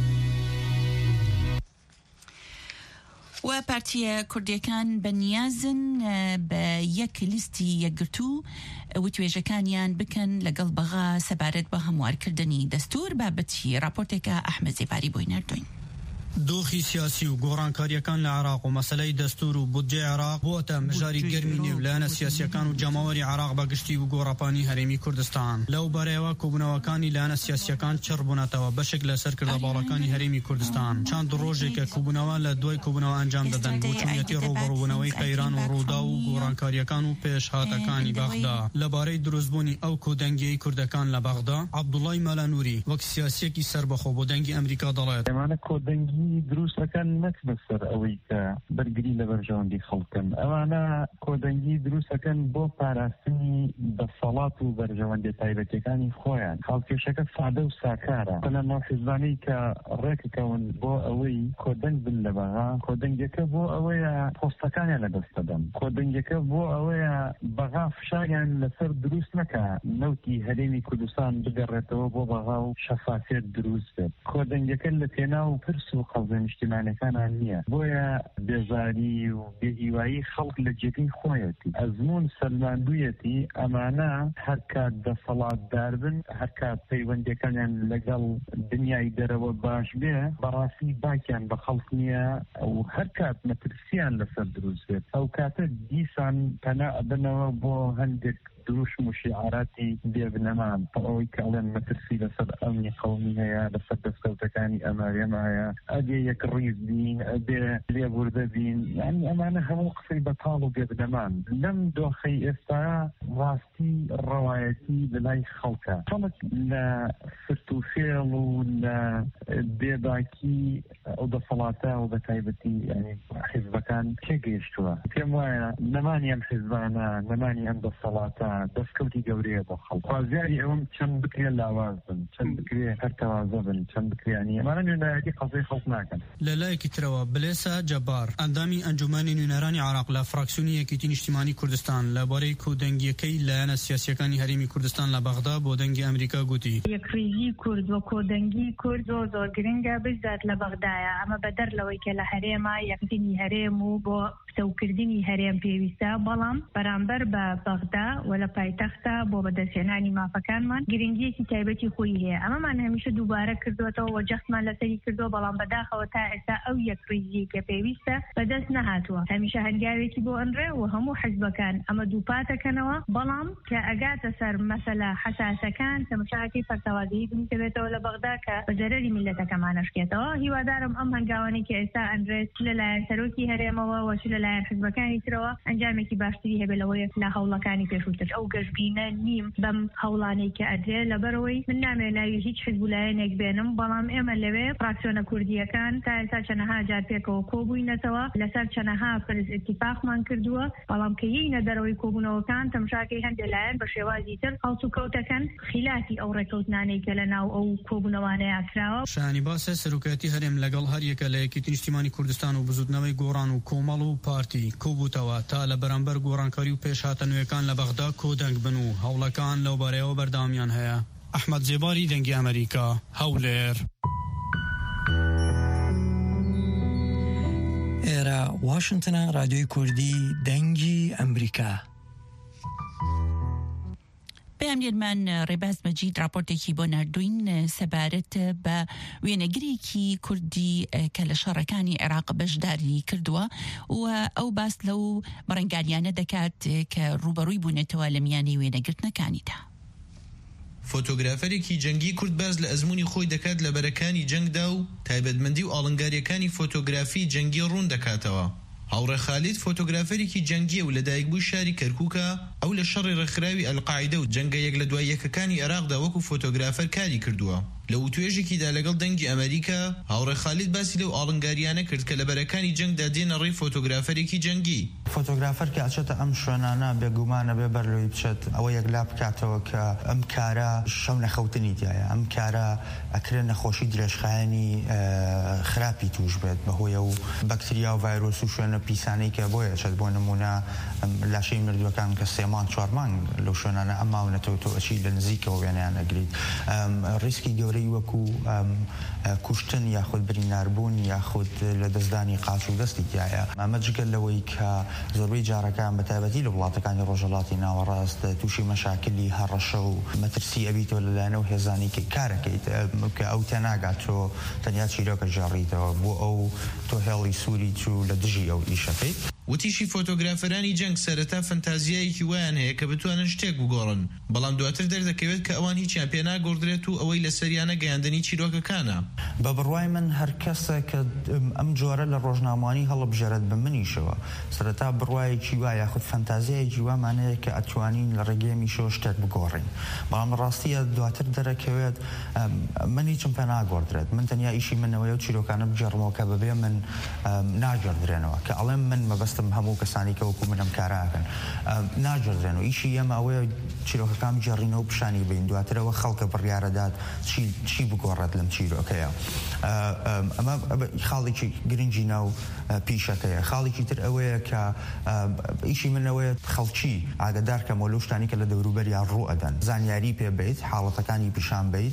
Speaker 3: و پارتیە کوردیەکان بەنیازن بە یەک لیستی یەکگرتوو وتوێژەکانیان بکەن لەگەڵ بەغا سەبارەت بە هەموارکردنی دەستور بابەتی راپۆرتێکە ئەحمەد زێباری بۆی نردوین.
Speaker 13: دۆخی سیاسی و گۆڕانکاریەکان لە عێراق و مەسەلەی دەستور و بودجێ عێراق بۆتە مژاری گەرمی نێو لایەنە سیاسیەکان و جەماوەری عێراق بە گشتی و گۆڕاپانی هەرێمی کوردستان. لەو بەرەیەوە کۆبوونەوەکانی لایەنە سیاسیەکان چڕ بوونەتەوە بەشێک لە سەرکردەباڵەکانی هەرێمی کوردستان. چەند ڕۆژێکە کۆبوونەوە لە دوای کۆبوونەوە ئەنجام دەدەن بۆ چوونەتی ڕوبەڕووبوونەوەی قەیران و ڕوودا و گۆڕانکاریەکان و پێشهاتەکانی بەغدا. لەبارەی دروستبوونی ئەو کۆدەنگیەی کوردەکان لە بەغدا عەبدوڵای مەلانووری وەک سیاسیەکی سەربەخۆ بۆ دەنگی ئەمریکا دەڵێت
Speaker 14: دروستەکان نەک بەسەر ئەوەی کە بەرگری لە بەرژەوەندی خەڵکن. ئەوانە کۆدەنگی دروستەکەن بۆ پاراستنی بەسەڵات و بەرژەوەندی تایبەتیەکانی خۆیان. خەڵکێشەکە سادە و ساکارە. بەنەما حیزبانەی کە ڕێکەکەون بۆ ئەوەی کۆدەنگ بن لە بەغا، کۆدەنگەکە بۆ ئەوەیە پۆستەکانیان لەدەست بدەن. کۆدەنگەکە بۆ ئەوەیە بەغا فشاریان لەسەر دروست نەکە نەوتی هەرێمی کوردستان بگەڕێتەوە بۆ بەغا و شەفافێت دروست بێت. کۆدەنگەکە لە پێناو پرس و قەڵزە نیشتیمانەکانان نییە. بۆیە بێزاری و بێهیوایی خەڵک لە جێگەی خۆیەتی. ئەزمون سەرماندوویەتی ئەمانە هەر کات دەسەڵاتدار بن، هەر کات پەیوەندیەکانیان لەگەڵ دنیای دەرەوە باش بێ، بەڕاستی باکیان بە خەڵک نییە و هەر کات مەترسیان لەسەر دروست بێت. ئەو کاتە دیسان پەنا ئەبنەوە بۆ هەندێک دروش مشیعاراتی دێبنەمان ئەوەی کە ئەڵێن مەترسی لەسەر ئەمنی قەومی هەیە لەسەر دەستکەوتەکانی ئەمەریەمە هەیە ئەبێ یەک ڕیز بین ئەبێ لێبوردە بین یعنی ئەمانە هەموو قسەی بەتاڵ و دێبنەمان لەم دۆخەی ئێستا ڕاستی ڕەوایەتی لەلای خەڵکە خەڵک لە فرت و فێڵ و لە بێباکی ئەو دەسەڵاتە و بەتایبەتی ینی حیزبەکان تێگەیشتووە پێم وایە نەمانی ئەم حیزبانە نەمانی ئەم دەسەڵاتە دەستکەوتی گەورەیە بۆ خەڵک خوازیاری ئەوم چەند بکرێ لاواز بن چەند بکرێ هەر تەوازە بن چەند بکرێنی ئەمانە نوێنەرەتی قەزەی خەڵک ناکەن.
Speaker 13: لەلایەکی ترەوە بلێسا جەبار ئەندامی ئەنجومەنی نوێنەرانی عێراق لە فراکسیۆنی یەکێتی نیشتیمانی کوردستان لەبارەی کۆدەنگیەکەی لایەنە سیاسیەکانی هەرێمی کوردستان لە بەغدا بۆ دەنگی ئەمریکا گوتی
Speaker 15: یەکریزی کورد و کۆدەنگی کورد زۆر گرنگە بزات لە بەغدایە ئەمە بەدەر لەوەی کە لە هەرێما یەکتنی هەرێم و بۆ پسەوکردنی هەرێم پێویستە بەڵام بەرامبەر بە بەغدا و لە پایتەختە بۆ بەدەستهێنانی مافەکانمان گرنگیەکی تایبەتی خۆی هەیە ئەمەمان هەمیشە دووبارە کردوێتەوە و جەختمان لەسەری کردووە بەڵام بەداخەوە تا ئێستا ئەو یەکریزی کە پێویستە بەدەست نەهاتووە هەمیشە هەنگاوێکی بۆ ئەنرێ و هەموو حیزبەکان ئەمە دووپاتەکەنەوە بەڵام کە ئەگاتە سەر مەسەلە حساسەکان تەماشاکەی فەرتەوازیی بنکەوێتەوە لە بەغدا کە بە زەرەری میلەتەکەمانەشکێتەوە هیوادارم ئەم هەنگاوانەی کە ئێستا ئەنرێت لەلایەن سەرۆکی هەرێمەوە و لەلایەن حیزبەکانی ترەوە ئەنجامێکی باشتری هەبێت لەوەی لە هەوڵەکانی پێشووتر ئەو گەشتبینە نیم بەم هەوڵانەی کە ئەدرێ لەبەرەوەی من نامێ ناوی هیچ حیزبولایەنێک بێنم بەڵام ئێمە لەوێ فراکسیۆنە کوردیەکان تا ئێستا چەنەها جار پێکەوە کۆبووینەتەوە لەسەر چەنەها پرز اتفاقمان کردووە بەڵام کە یینە دەرەوەی کۆبوونەوەکان تەماشاکەی هەندێک لایەن بە شێوازی تر هەڵس و کەوتەکەن خلافی ئەو ڕێکەوتنانەی کە لەناو ئەو کۆبوونەوانەیە کراوە.
Speaker 13: شانی باسە سەرۆکایەتی هەرێم لەگەڵ هەر یەکە لە یەکێتی نیشتیمانی کوردستان و بزودنەوەی گۆڕان و کۆمەڵ و پارتی کۆبووتەوە تا لە بەرامبەر گۆڕانکاری و پێشهاتە نوێەکان لە بەغدا کۆدەنگ بن و هەوڵەکان لەو بارەیەوە بەردەوامیان هەیە. ئەحمەد جێباری دەنگی ئەمریکا هەولێر.
Speaker 16: ئێرە واشنگتنە رادیۆی کوردی دەنگی ئەمریکا.
Speaker 3: پەیامگەرمان ڕێباز مەجید راپۆرتێکی بۆ نردوین سەبارەت بە وێنەگرێکی کوردی کە لە شەڕەکانی عێراق بەشداری کردووە و ئەو باس لەو بەڕێنگاریانە دەکات کە ڕوبەڕووی بوونێتەوە لە میانی وێنەگرتنەکانیدا.
Speaker 17: فۆتۆگرافەرێکی جەنگی کورد باز لە ئەزموونی خۆی دەکات لە بەرەکانی جەنگدا و تایبەتمەندی و ئاڵنگاریەکانی فۆتۆگرافی جەنگی ڕوون دەکاتەوە. هاوڕێ خالید فۆتۆگرافەرێکی جەنگیە و لە دایکبووی شاری کەرکووکە ئەو لە شەڕی ڕێکخراوی ئەلقاعیدە و جەنگە یەک لە دوای یەکەکانی عێراقدا وەکو فۆتۆگرافەر کاری کردووە. لە وتوێژێکیدا لەگەڵ دەنگی ئەمریکا هاوڕێ خالید باسی لەو ئاڵنگاریانە کرد کە لە بەرەکانی جەنگدا دێنە ڕێی فۆتۆگرافەرێکی جەنگی.
Speaker 18: فۆتۆگرافەر کە ئەچێتە ئەم شوێنانە بێگومانە بێ بەرلۆی بچێت ئەوە یەکلا بکاتەوە کە ئەم کارە شەو نەخەوتنی تایە ئەم کارە ئەکرێت نەخۆشی درێژخایەنی خراپی توش بێت بەهۆی و بەکتریا و ڤایرۆس و شوێنە پیسانەی کە بۆیە چێت بۆ نمونە لاشەی مردووەکان کە 3 مانگ 4 مانگ لەو شوێنانە ئەم ماونەتەوە تۆ ئەچی لە نزیکەوە وێنەیان ئەگریت. ڕیسکی گەورەی وەکو کوشتن یاخود بریناربوون یاخود لە دەستدانی قاچ و دەستی تایە. ئەمە جگەل لەوەی کە زۆربەی جارەکان بە تایبەتی لە وڵاتەکانی ڕۆژهەڵاتی ناوەڕاست تووشی مەشاکلی هەڕەشە و مەترسی ئەبیتەوە لەلایەنەوە هێزانی کە کارەکەیت کە ئەو تێناگات تۆ تەنیا چیرۆکە ژاڕیتەوە بۆ ئەو تۆ هێڵی سووری چوو لە دژی ئەو ئیشەکەیت.
Speaker 17: وتیشی فۆتۆگرافەرانی جەنگ سەرەتا فەنتازیایەکی وایان هەیە کە بتوانن شتێک بگۆڕن بەڵام دواتر دەردەکەوێت کە ئەوان هیچیان پێ ناگۆڕدرێت و ئەوەی لە سەریانە گەیاندنی چیرۆکەکانە.
Speaker 18: بە بڕوای من هەر کەسە کە ئەم جۆرە لە ڕۆژنامەوانی هەڵبژێرێت بە منیشەوە سەرەتا بڕوایەکی وایە یاخود فەنتازیایەکی وامانەیە کە ئەتوانین لە ڕێگەیەمیشەوە شتێک بگۆڕین بەڵام ڕاستیە دواتر دەرەکەوێت من هیچم پێ ناگۆڕدرێت من تەنیا ئیشی منەوەی و چیرۆکانە بجێڕمەوە کە بەبێ من ناگەڕدرێنەوە کە ئەڵێم من مەبەستم هەموو کەسانی کە وەکو منم کاراکەن ناگەڕدرێن و ئیشی ئێمە ئەوەیە چیرۆکەکان بجێڕینەوە پیشانی بین دواترەوە خەڵکە بڕیارەدات چی بگۆڕێت لەم چیرۆکەیە. ئەمە خاڵێکی گرنگی ناو پیشەکەیە. خاڵێکی تر ئەوەیە کە ئیشی منەوەیە خەڵکی ئاگدارکەمەوە لەو شتانی کە لە دەوروبەریان ڕوو ئەدەن زانیاری پێ بیت حاڵەتەکانی پیشان بیت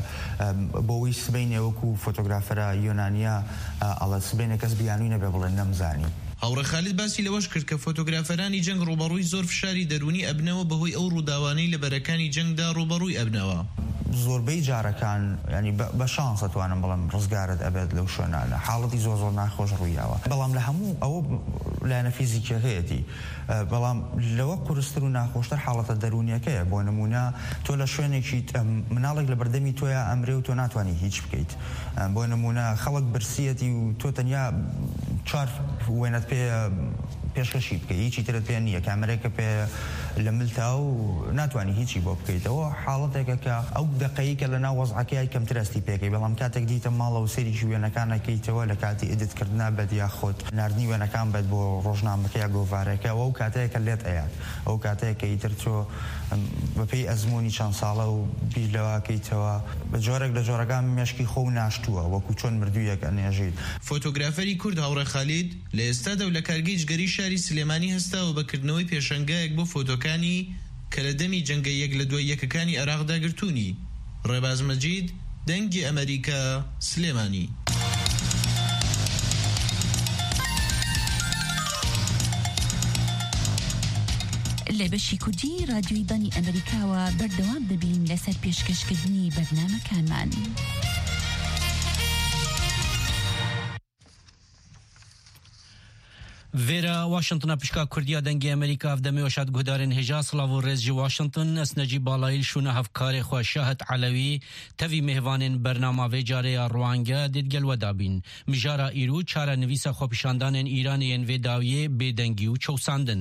Speaker 18: بۆەوەی سبەینێ وەکو فۆتۆگرافەرە یۆنانیا ئەڵە سبەینە کەس بیانووی نەبێ بڵێن نەمزانی.
Speaker 17: هاوڕێ خالید باسی لەوەش کرد کە فۆتۆگرافەرانی جەنگ ڕوبەڕووی زۆر فشاری دەرونی ئەبنەوە بەهۆی ئەو ڕووداوانەی لە بەرەکانی جەنگدا ڕوبەڕووی ئەبنەوە.
Speaker 18: زۆربەی جارەکان ینی بە شانس ئەتوانم بڵم ڕزگارت ئەبێت لەو شوێنانە حاڵەتی زۆر ناخۆش ڕوویاوە بەڵام لە هەموو ئەوە لایەنە فیزیکیەکەیەتی بەڵام لەوە قورستر و ناخۆشتر حاڵەتە دەرونیەکەیە بۆ نمونە تۆ لە شوێنێکی مناڵێک لە بەردەمی تۆیە ئەمرێ و تۆ ناتوانانی هیچ بکەیت بۆ نمونە خەڵک برسیەتی و تۆ تەنیا چوار وێنەت پێشکەشی بکەیت هیچی ترت پێ نییە کامەرێکە پێ لە ملتا و ناتوانانی هیچی بۆ بکەیتەوە حاڵەتێکە کە ئەو دقەیەکە لە ناو وەزعەکەی کەمتر ئەستی پێکەی بەڵام کاتێک دیتە ماڵە و سەریکی وێنەکانەکەیتەوە لە کاتی ئیدیتکردنا بەد یاخۆت ناردنی وێنەکان بێت بۆ ڕۆژنامەکەی گۆڤارەکەەوە ئەو کاتەیەکە لێت ئەیات ئەو کاتەیەکە ئیتر تۆ بەپێی ئەزمموی چەند ساڵە و بیرلەوەکەیتەوە بە جۆرێک لە جۆرەکان مێشکی خۆ ناشتووە وەکو چۆن مردوویەک ئەنێژیت.
Speaker 17: فۆتۆگرافەری کورد هاوڕێ خالید لە ئێستادا و لە کارگەی جگەری شاری سلێمانی هەستا و بەکردنەوەی پێشەنگایەک بۆ فۆتۆکانی کە لە دەمی جەنگە یەک لە دوای یەکەکانی عێراقدا گرتوونی. ڕێباز مەجید، دەنگی ئەمریکا، سلێمانی.
Speaker 3: لە بەشی کوردی رادیۆی بانی ئەمریکاوە بەردەوام دەبین لەسەر پێشکەشکردنی بەرنامەکانمان.
Speaker 7: Vera Washington'a pişka Kurdiya dengê Amerîka ev demê weşat guhdarên hêja Slav û rêz ji Washington esnecî balayî şûna hevkarê xwe Şahet Elewî tevî mêhvanên bernama vê carê ya Rwange dêdgel we dabîn. Mijara îro çare nivîsa xwepîşandanên Îranê yên vê dawiyê bêdengî û çewsandin.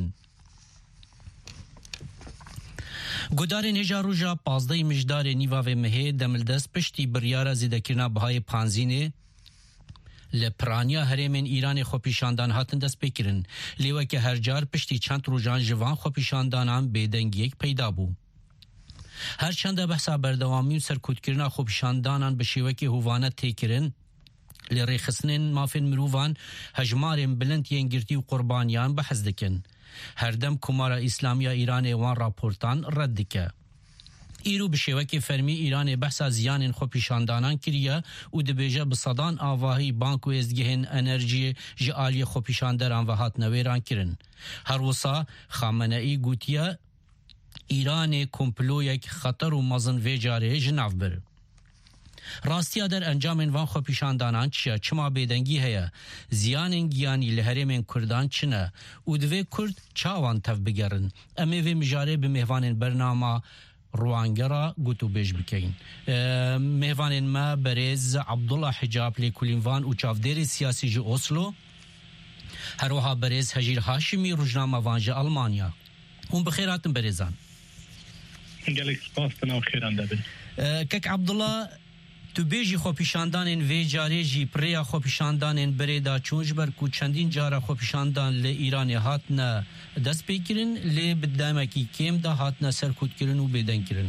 Speaker 7: Guhdarên hêja roja 15 mijdarê nîva vê mehê demildest piştî biryara zêdekirina bihayê Panzînê li piraniya herêmên Îranê xwepîşandan hatin destpêkirin. Lê weke hercar piştî çend rojan ji van xwepîşandanan bêdengiyek peyda bû. Her çanda behsa berdewamî û serkûtkirina xwepîşandanan bi şêwekê hovane têkirin, li rêxistinên mafên mirovan hejmarên bilind yên girtî û qurbaniyan behez dikin. Herdem Komara İslamiya Îranê wan raportan red dike. îro bi şêwekê fermî Îranê behsa ziyanên xwepîşandanan kiriye û dibêje bi sedan avahî bank û êzgehên enerjiyê ji aliyê xwepîşanderan ve hatine wêran kirin. Her wisa Xameneî gotiye Îranê komployek xeter û mezin vê carê ji nav bir. Rastiya der encamên van xwepîşandanan çiye? Çima bêdengî heye? Ziyanên giyanî li herêmên Kurdan çi ne? û divê Kurd çawan tev bigerin? Em ê vê mijarê bi mêhvanên bernama Rwangera gotu bêj bikeyin. Mêhvanên me berêz Abdullah Hicab lêkolînvan û çavdêrê siyasî ji Oslo, herwiha berêz Hejîr Haşimî rojnama van ji Almanya. Hûn bi xêr hatin berêzan.
Speaker 19: Gelek spas tena xêran debin.
Speaker 7: Kek Abdullah, tu bêjî xwepîşandanên vê carê jî pirêya xwepîşandanên birêda çûn ji ber ku çendîn cara xwepîşandan li Îranê hatine destpêkirin, lê bi demekî kêm de hatine serkûtkirin û bêdengkirin.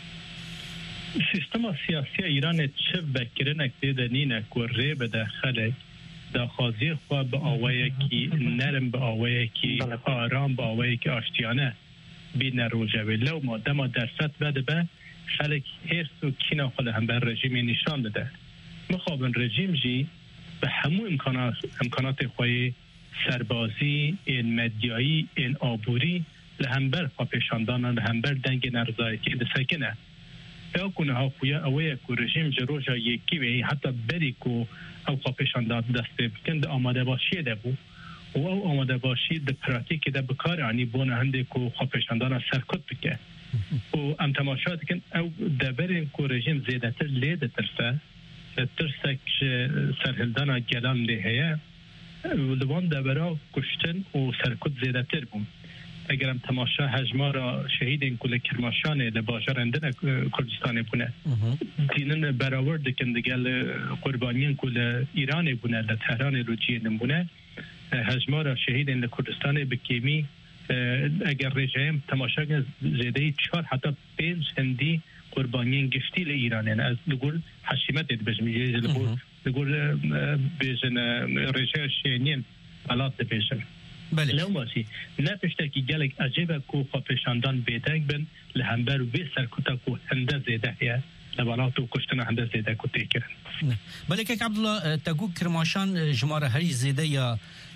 Speaker 19: Sistema siyasiya Îranê çi vekirinek tê de nîne ku rê bide xelek daxwaziyê xwe bi awayekî nerim bi awayekî aram bi awayekî aştiyane bîne rojevê lew ma dema derset vedibe xelek hêrs û kîna xwe li hember rejîmê nîşan dide. Mixabin rejîm jî bi hemû imkanatê xwe serbazî ên medyayî ên aborî li hember xwepêşandanan li hember dengê nerzayetî disekine. Ew ku niha xuya ew ye ku rejîm ji roja yekî wê heta berî ku ew xwepêşandan dest pê bikin di amadebaşiyê de bû û ew amadebaşî di pratikê de bikar anî bona hindê ku xwepêşandana serkut bike. û em temaşa dikin ew deverên ku rejîm zêdetir lê ditirse tirsek ji serhildana gelan lê heye li wan devera kuştin û serkut zêdetir bûn. Eger em temaşa hejmara şehîdên ku li Kirmaşanê li bajarên din Kurdistanê bûne dînin berawer dikin digel qurbaniyên ku li Îranê bûne li Tehranê rûciyên bûne hejmara şehîdên li Kurdistanê bi kêmî eger rêjeyem temaşakin zêdeyî 4 heta 5 hindî qurbaniyên giftî li Îranê ez li gul heşîmetê dibêjim li gul bêjin rêjeya şêniyên elat dibêjin. Lewmasî ne piştekî gelek ecêbe ku xwepêşandan bêdeng bin li hember vê serkuta ku hinde zêde heye li balat û kuştina hinde zêde ku tê kirin.
Speaker 7: Belê kek Abdullah te got Kirmaşan ji me re herî zêde ya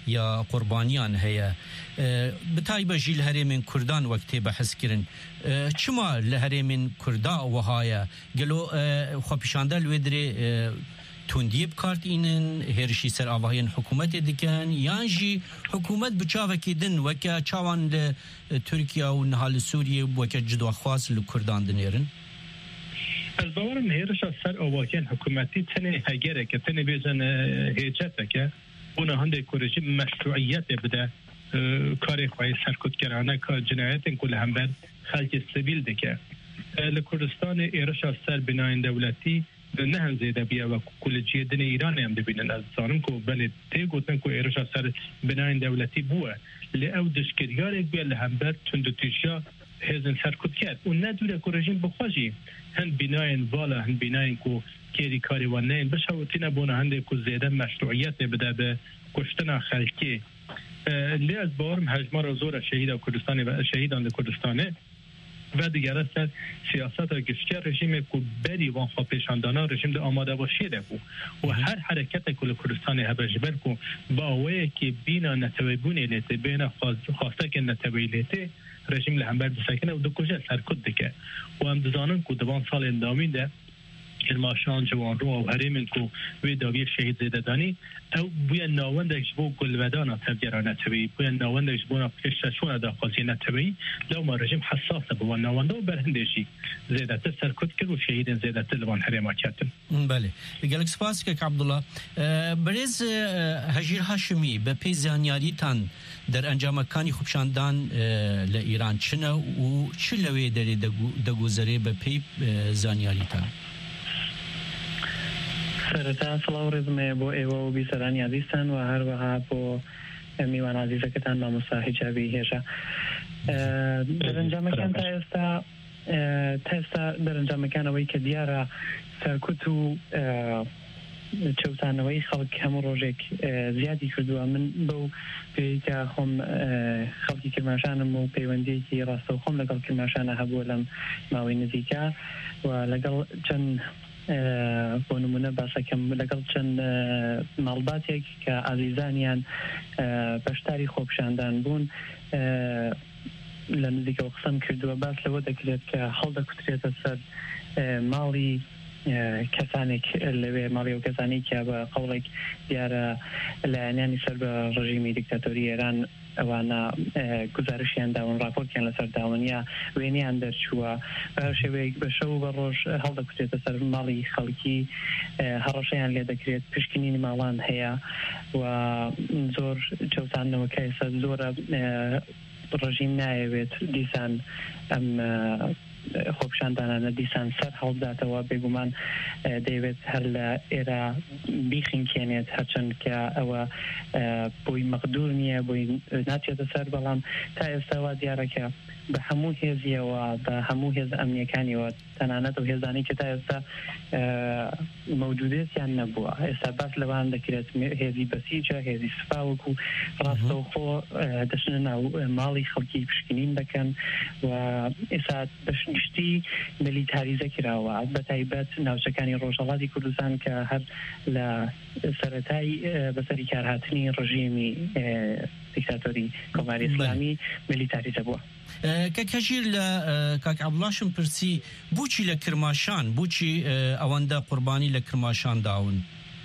Speaker 7: یا قوربانیان هەیە بتای بەژی لە هەرێمین کوردان وەک تێ بەحەزکردن چما لە هەرێمین کووردا وەهایە گەلۆ خۆپیشاندە لێ درێ توندیە بکارتینن هێرشی سەر ئاواهێن حکوومەتێ دکەن یانژی حکوومەت بچاوەکی دن وەکە چاوان لە تورکیا و نەها لە سووریە وەکە جدواخواز لە کوردان دنێرن
Speaker 19: از باورم هێرشە سەر ئاواهێن حکوومەتی تەنێ هەگەرێکە تەنێ بێژن هێجەتەکە بۆنە هەندێک کوڕژی مەشروعیەتێ بدە کارێ خۆی سەرکوتگەرانە کار جنایەتێن کو لە هەمبەر خەڵکی سیڤیل دکە لە کوردستانی هێرشە سەر بنایەن دەوڵەتی نه هەنزێدە بیا وە کولجیە دنە ئیرانی ئەم دەبینن ئەز زانم کو بەلێ تێگوتن کو هێرشە سەر بنایەن دەوڵەتی بووە لە ئەو دشتگیریارێک بێ لە هەمبەر توندوتیژیا هێزن سەرکوت کرد و نەدوورە کو ڕژیم بخۆژی هەند بینایەن ڤالە هەند بینایەن کو کێری کاریوانەیەن بشەوتینە بۆنە هەندێک کو زێدە مەشروعیەتێ بدە بە کوشتنا خەلکی لێ ئەز باوەرم هەژمارە زۆرە شەهیدە کوردستانی شەهیدان لە کوردستانێ و دیگره سر سیاست گشتیا رژیم کو بری وان خوا پیشاندانا رژیم ده آماده باشی ده بو و هر حرکت کل کردستان هبجبر کو با وی که بینا نتویبونی لیته بینا خواسته که نتوی لیته رژیم لهمبر بسکنه و دو کجا سرکد دکه و هم دزانن کو دوان سال اندامین ده کرماشان جوان رو و هرمن کو وی داوی شهید زیده دانی او بوی ناوندش بو گلودانا تبگرانه تبی بوی ناوندش بونا پیششون داخوازی نتبی لو ما رژیم حساسه بو ناونده و برهندشی زیده تر سرکت کرد و شهید زیده تر لوان هرما کردن
Speaker 7: بله گلک سپاس که عبدالله برز هجیر هاشمی به پی زانیاریتان در انجامکانی خوبشاندان ل ایران چنه و چه لوی داری دگوزری به پی زانیاریتان
Speaker 20: سرتا سلااو ڕێزمەیە بۆ ئێوە و بیسەرانی عزیزتان و هەروەها بۆ میوان عزیزەکەتان مامۆستا حیجابی هێژە دەرەنجامەکان تا ئێستا دەرەنجامەکانەوەی کە دیارە سەرکوت و چەوتانەوەی خەڵک هەموو ڕۆژێک زیادی کردووە من بەو پێیکە خۆم خەڵکی کرماشانم و پەیوەندیەکی ڕاستە و خۆم لەگەڵ کرماشانە هەبووە لەم ماوەی نزیکە و لەگەڵ چەند بۆ نمونە باسەکەم لەگەڵ چەند ماڵباتێک کە ئازیزانیان بەشداری خۆپیشاندان بوون لە نزیکەوە قسەم کردووە باس لەوە دەکرێت کە هەڵدەکوترێتە سەر ماڵی کەسانێک لەوێ ماڵی و کەسانی کە بە قەوڵێک دیارە لایەنانی سەر بە ڕژیمی دیکتاتۆری ئێران ئەوانە گزارشیان داون راپۆرتیان لەسەر داون یا وێنیان دەرچووە شێوەیەک بە شەو بە ڕۆژ هەڵدەکوتێتە سەر ماڵی خەڵکی هەڕەشەیان لێ دەکرێت پشکنینی ماڵان هەیە و زۆر چەوتانەوەکە ئێستا زۆرە ڕژیم نایەوێت دیسان ئەم خۆپیشاندانانە دیسان سەر هەڵداتەوە بێگومان دەیەوێت هەر لە ئێرە بیخینکێنێت هەرچەند کە ئەوە بۆی مەقدور نییە بۆی ناچێتە سەر بەڵام تا ئێستاوا دیارەکە بە هەموو هێزیەوە بە هەموو هێز ئەمنیەکانیەوە تەنانەت و هێزانی کە تا ئێستا مەوجودێتیان نەبووە ئێستا باس لەوان دەکرێت هێزی بەسیجە هێزی سوپاوەک و ڕاستەوخۆ دەچنە ناو ماڵی خەڵکی پشکنین دەکەن و ئێستا بەشتی ملیتاریزە کراوە بە تایبەت ناوچەکانی ڕۆژهەڵاتی کوردستان کە هەر لە سەرەتای بەسەری کارهاتنی ڕژیمی دیکتاتۆری کۆماری ئیسلامی ملیتاریزە بووە
Speaker 7: کە کەژیر لە کاک عەبدوڵاشم پرسی بۆچی لە کرماشان بۆچی ئەوەندە قوربانی لە کرماشان داون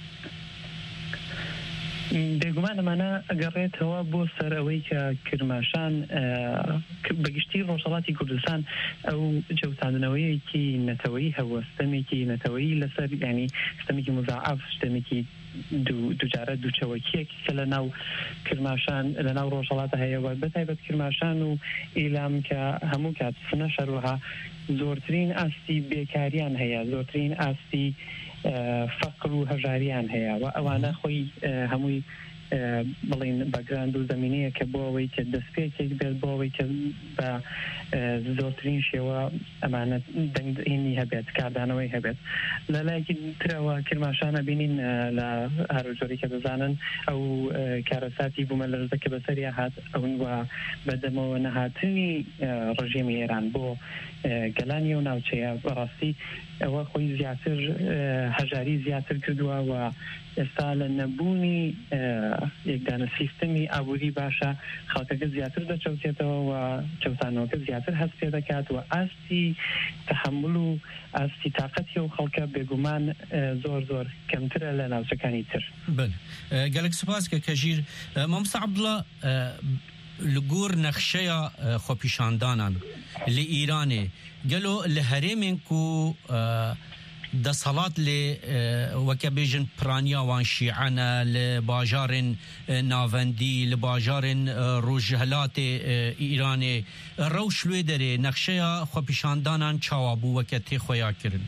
Speaker 20: بێگومان ئەمانە ئەگەڕێتەوە بۆ سەر ئەوەی کە کرماشان بەگشتی ڕۆژهەڵاتی کوردستان ئەو جەوتاندنەوەیەکی نەتەوەیی هەبووە ستەمێکی نەتەوەیی لەسەر ینی ستەمێکی مزاعاف ستەمێکی دووجارە دووچەوەکیەک کە لە ناو کرماشان لە ناو ڕۆژهەڵاتە هەیەوە بەتایبەت کرماشان و ئیلام کە هەموو کات سنە شەروها زۆرترین ئاستی بێکاریان هەیە زۆرترین ئاستی فەقر و هەژاریان هەیە و ئەوانە خۆی هەمووی بڵین بەگراند و زمینەیە کە بۆ ئەوەی کە دەستپێکێک بێت بۆ ئەوەی کە بە زۆرترین شێوە ئەمانە دەنگهێنی هەبێت کاردانەوەی هەبێت لە لایەکی ترەوە کرماشانە بینین لە هەروجۆری کە دەزانن ئەو کارەساتی بوومە لەرزە کە بەسەریا هات ئەون وە بەدەمەوە نەهاتنی ڕژیمی ئێران بۆ گەلانی و ناوچەیە بەڕاستی ئەوە خۆی زیاتر هەژاری زیاتر کردووە و ئێستا لە نەبوونی یەکدانە سیستمی ئابووری باشە خەڵکەکە زیاتر دەچەوتێتەوە و چەوسانەوەکە زیاتر هەست پێ دەکات و ئاستی تەحمل و ئاستی تااقەتی و خەڵکە بێگومان زۆر زۆر کەمترە لە ناوچەکانی تر.
Speaker 7: گەلک سوپاس کە کەژیر مامۆستا عەبدوڵڵا لەگۆڕ نەخشەیە خۆپیشاندانان لە ئیرانێ گەلۆ لە هەرێمێن و دەسەڵات لێ وەکە بێژن پرانیاوان شیعەنە لە باژارên ناوەندی لە باژارên ڕۆژهەلاتێ ئیرانێ ڕەوش لێ دەرێ نەخشەیە خۆپیشاندانان چاوا بوو وەکە تێخۆیا کردن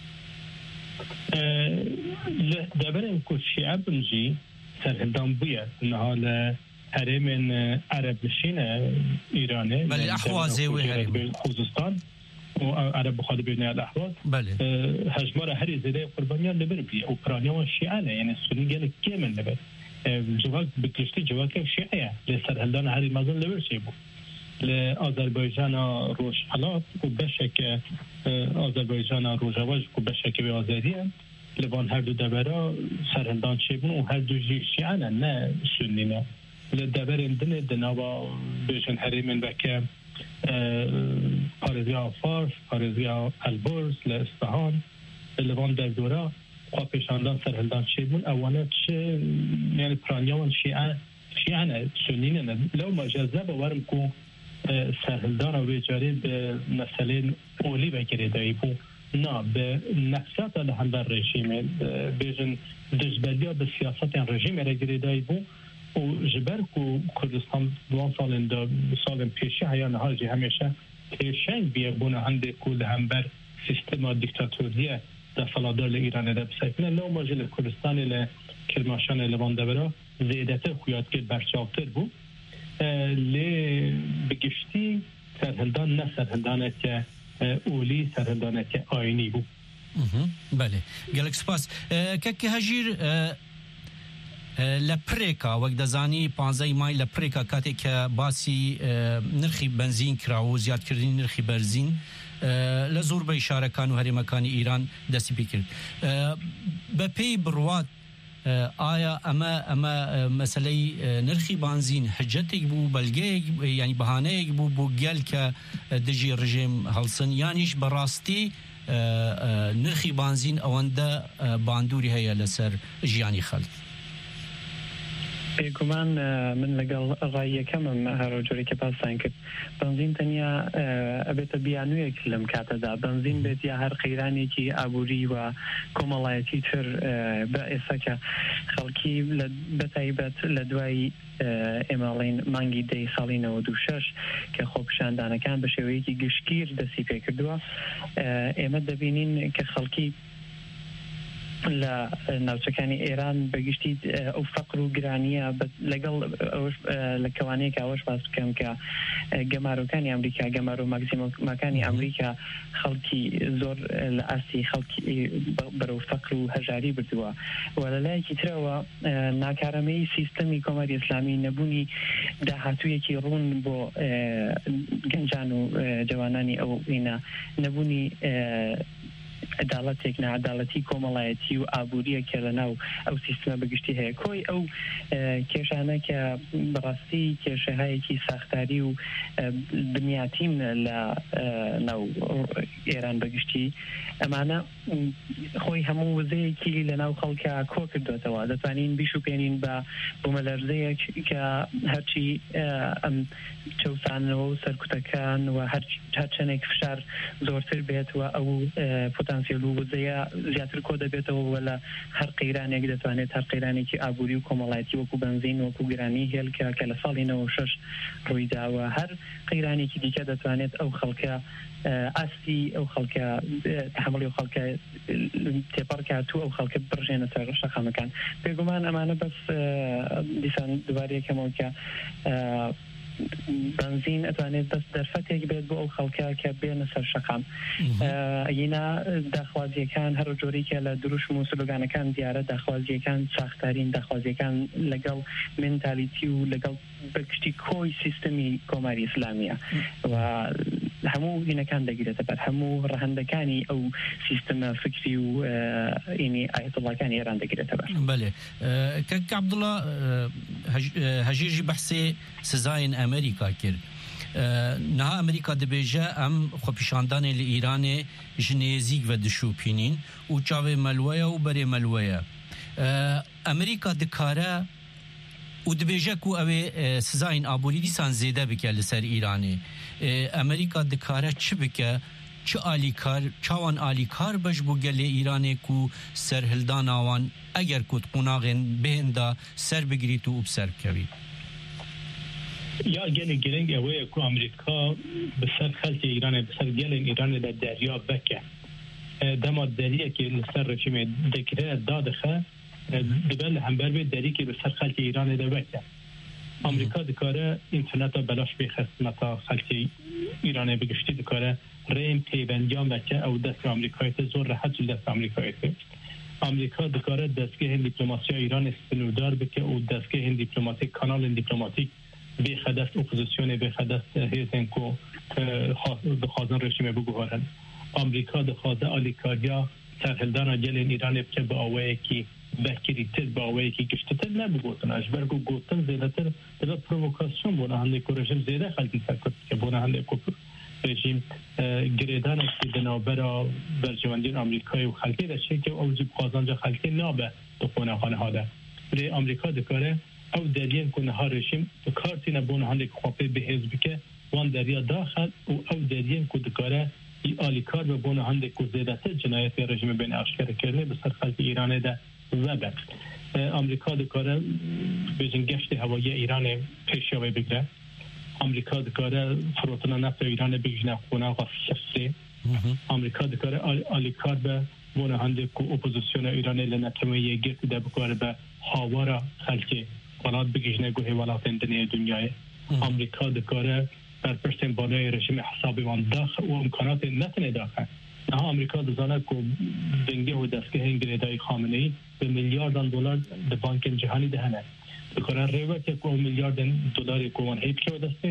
Speaker 19: دەبەرێن کو شیعە بنجی سەرهەڵدان بووە نەها لە هەرێمên عەرەب نشینە ئیرانێ
Speaker 7: بەڵێ ئەحوازێ و هەرێم
Speaker 19: خوزستان وعرب بخاد بين الأحواز هجمارة هري زي قربانيان لبربي أو برانيان شيعانة يعني السنين قال كامل لبر جواك بكشتي جواك شيعية لسر هلدان هري مازن لبر شيبو لأذربيجان روش حالات وبشك أذربيجان روجواج وبشك بأزادية لبان هر دو دبرا سر هلدان شيبون وهر دو جي شيعانة نا سنينة لدبر اندن دنابا بيجن هري من بكام پارێزگا فارس پارێزگا ئەلبرز لە ئیسفەهان لەوان دەردۆرە خوا پێشاندان سەرهەڵدان چێبوون ئەوانە چ یعنی پرانیاوان شیعانە سنینە لەو مەجەزە بەوەرم کو سەرهەڵدانە وێجارێ بە مەسەلەی ئۆلی بەگرێدایی بوو نا بە نەفساتە لە هەندە ڕێژیمێ بێژن دژبەردیا بە سیاسەتیان ڕێژیمێ رەگرێدایی بوو و جبرك وكردستان دوان سالين دا سالين بيشي هيان هاجي هميشه تيشين بيبونا عندك كل همبر سيستما ديكتاتورية دا فلادار لإيران دا بسيطنة لو ماجل كردستان لكرماشان لبان دبرا زيادتر خويات كد برشافتر بو لي بگشتي سرهلدان نه سرهلدانة أولي سرهلدانة آيني بو
Speaker 7: بله گلک سپاس که هجیر لپریکا وقت دزانی 15 مای لپریکا کاتی که باسی نرخی بنزین کراو زیاد کردن نرخی بنزین لزور به اشاره کانو هر مکان ایران دستی بکرد به پی بروات آیا اما مسئله نرخی بنزین حجتك بو بلگه یعنی بهانه بو گل که دجی رژیم هلسن یعنیش براستی نرخی بنزین اونده باندوری هيا لسر جیانی خلق
Speaker 20: بێگومان من لەگەڵ ڕایەکەمم هەرۆجۆری کە پاسان کرد بنزین تەنیا ئەبێتە بیانوویەک لەم کاتەدا بنزین بێت یا هەر قەیرانێکی ئابووری و کۆمەڵایەتی تر بە ئێستا خەڵکی بەتایبەت لە دوای ئێماڵین مانگی دەی ساڵی 96 کە خۆپیشاندانەکان بە شێوەیەکی گشتگیر دەستی پێ کردووە ئێمە دەبینین کە خەڵکی لە ناوچەکانی ئێران بەگشتی ئەو فەقر و گرانیە لەگەڵ لە کەوانەیەک ئەوەش باس بکەم کە گەمارۆکانی ئەمریکا گەمار و ماکسیمەکانی ئەمریکا خەڵکی زۆر لە ئاستی خەڵکی بەرەو فەقر و هەژاری بردووە و لە لایەکی ترەوە ناکارەمەی سیستەمی کۆمەری ئیسلامی نەبوونی داهاتوویەکی ڕوون بۆ گەنجان و جوانانی ئەو ئینە نەبوونی عدالتێک نەعدالەتی کۆمەڵایەتی و ئابووریە کە لەناو ئەو سیستمە بەگشتی هەیە کۆی ئەو کێشانە کە بەڕاستی کێشەهایەکی ساختاری و بنیاتین لە ناو ئێران بەگشتی ئەمانە خۆی هەموو وزەیەکی لەناو خەڵکە کۆ کردوێتەوە دەتوانین بیش و پێنین بە بوومەلەرزەیەک کە هەرچی ئەم چەوسانەوە و سەرکوتەکان و هەر چەندێک فشار زۆرتر بێتەوە ئەو پۆتانسیێل و وزەیە زیاتر کۆ دەبێتەوە وەلە هەر قەیرانێک دەتوانێت هەر قەیرانێکی ئابووری و کۆمەڵایەتی وەکو بنزین وەکو گرانی هێلکە کە لە ساڵی 96 ڕوویداوە هەر قەیرانێکی دیکە دەتوانێت ئەو خەڵکە ئاستی ئەو خەڵکە تحملی ئەو خەڵکە تێپەڕکات و ئەو خەڵکە بڕژێنە سەر شەقامەکان بێگومان ئەمانە بەس دیسان دووبارە یەکەمەوە کە بنزین ئەتوانێت دەست دەرفەتێک بێت بۆ ئەو خەڵکە کە بێنە سەر شەقام ئەگەینا داخوازیەکان هەر جۆرێکە لە دروشم و سلوگانەکان دیارە داخوازیەکان ساختارین داخوازیەکان لەگەڵ مێنتالیتی و لەگەڵ بەگشتی کۆی سیستەمی کۆماری ئیسلامیە و هەموو دینەکان دەگیرێتە بەر هەموو ڕەهەندەکانی ئەو سیستەمە فکری و ئینی ئایەتوڵاکانی ئێران دەگیرێتە بەر.
Speaker 21: بەڵێ کەک عەبدوڵڵا هەژیرژی بەحسێ سزایên ئەمریکا کرد. نها ئەمریکا دەبێژە ئەم خۆپیشاندانê li Îranê ji nêzik ve dişûpînîn û çavê melweya û berê melweya. ئەمریکا dikare û dibêje ku ew ê sizayên aborî dîsan zêde bike li ser Îranê. ئەمریکا dikare çi bike çi alîkar çawan alîkar beş bû gelê Îranê ku serhildana wan eger ku qonaxên bên da ser bigirît û ser bikevî.
Speaker 19: یا gelê girêng ew ê ku Amerîka bi ser xelkê Îranê bi ser gelên Îranê de derya beke. Dema deriyekê li ser rejimê dikire da dixe dibe li hember vê derîkê bi ser xelkê Îranê de beke. Amerîka dikare interneta belaş bê xesmeta xelkê Îranê bi giştî dikare rêm peyvendiyan veke ew dest Amerîkayê te zor rehet ji dest Amerîkayê te. Amerîka dikare destgehên dîplomasiya Îranê sinûdar bike û destgehên dîplomatîk kanalên dîplomatîk بخدست اپوزیسیون بخدست هیزن کو دخوازن رژیم بگوهرن امریکا دخوازه آلیکاریا سرهلدان جلین ایران بچه با آوه کی بکری تر با آوه کی گشتتر نبگوتن اجبر کو گوتن زیدتر دل پرووکاسیون بونه هنده کو رژیم زیده خلقی سرکت که بونه هنده کو رژیم گریدان اکتی دنابرا برجواندین امریکای و خلقی دشه که او جب خوازانجا خلقی نابه دخونه خانه هاده لی امریکا دکاره او درین کنه ها رژیم کارتی نبونه هنده خوابه به حزب که وان دریا داخل او درین که دکاره ای آلیکار بونه هنده که زیدت جنایت رژیم بین اشکر کرده به سر خلق ایران ده وبه امریکا دکاره بیشن گشت هوایی ایران پیشیابه بگره امریکا دکاره فروتنا نفت ایران بگیرن خونه و شخصی امریکا دکاره آلیکار بونه هنده که اپوزیسیون ایران لنتمه گرد ده بکاره به هاوارا خلقی ولات بگیجنه گوه ولات اندنی دنیای امریکا دکاره در پشتین بالای رژیم حسابی وان داخل و امکانات نتنه داخل نه امریکا دزانه که دنگه و دستگاه انگریدای خامنه‌ای به میلیاردان دلار ده بانک جهانی دهنه دکاره رویت که میلیاردن دلاری که وان هیپ که دسته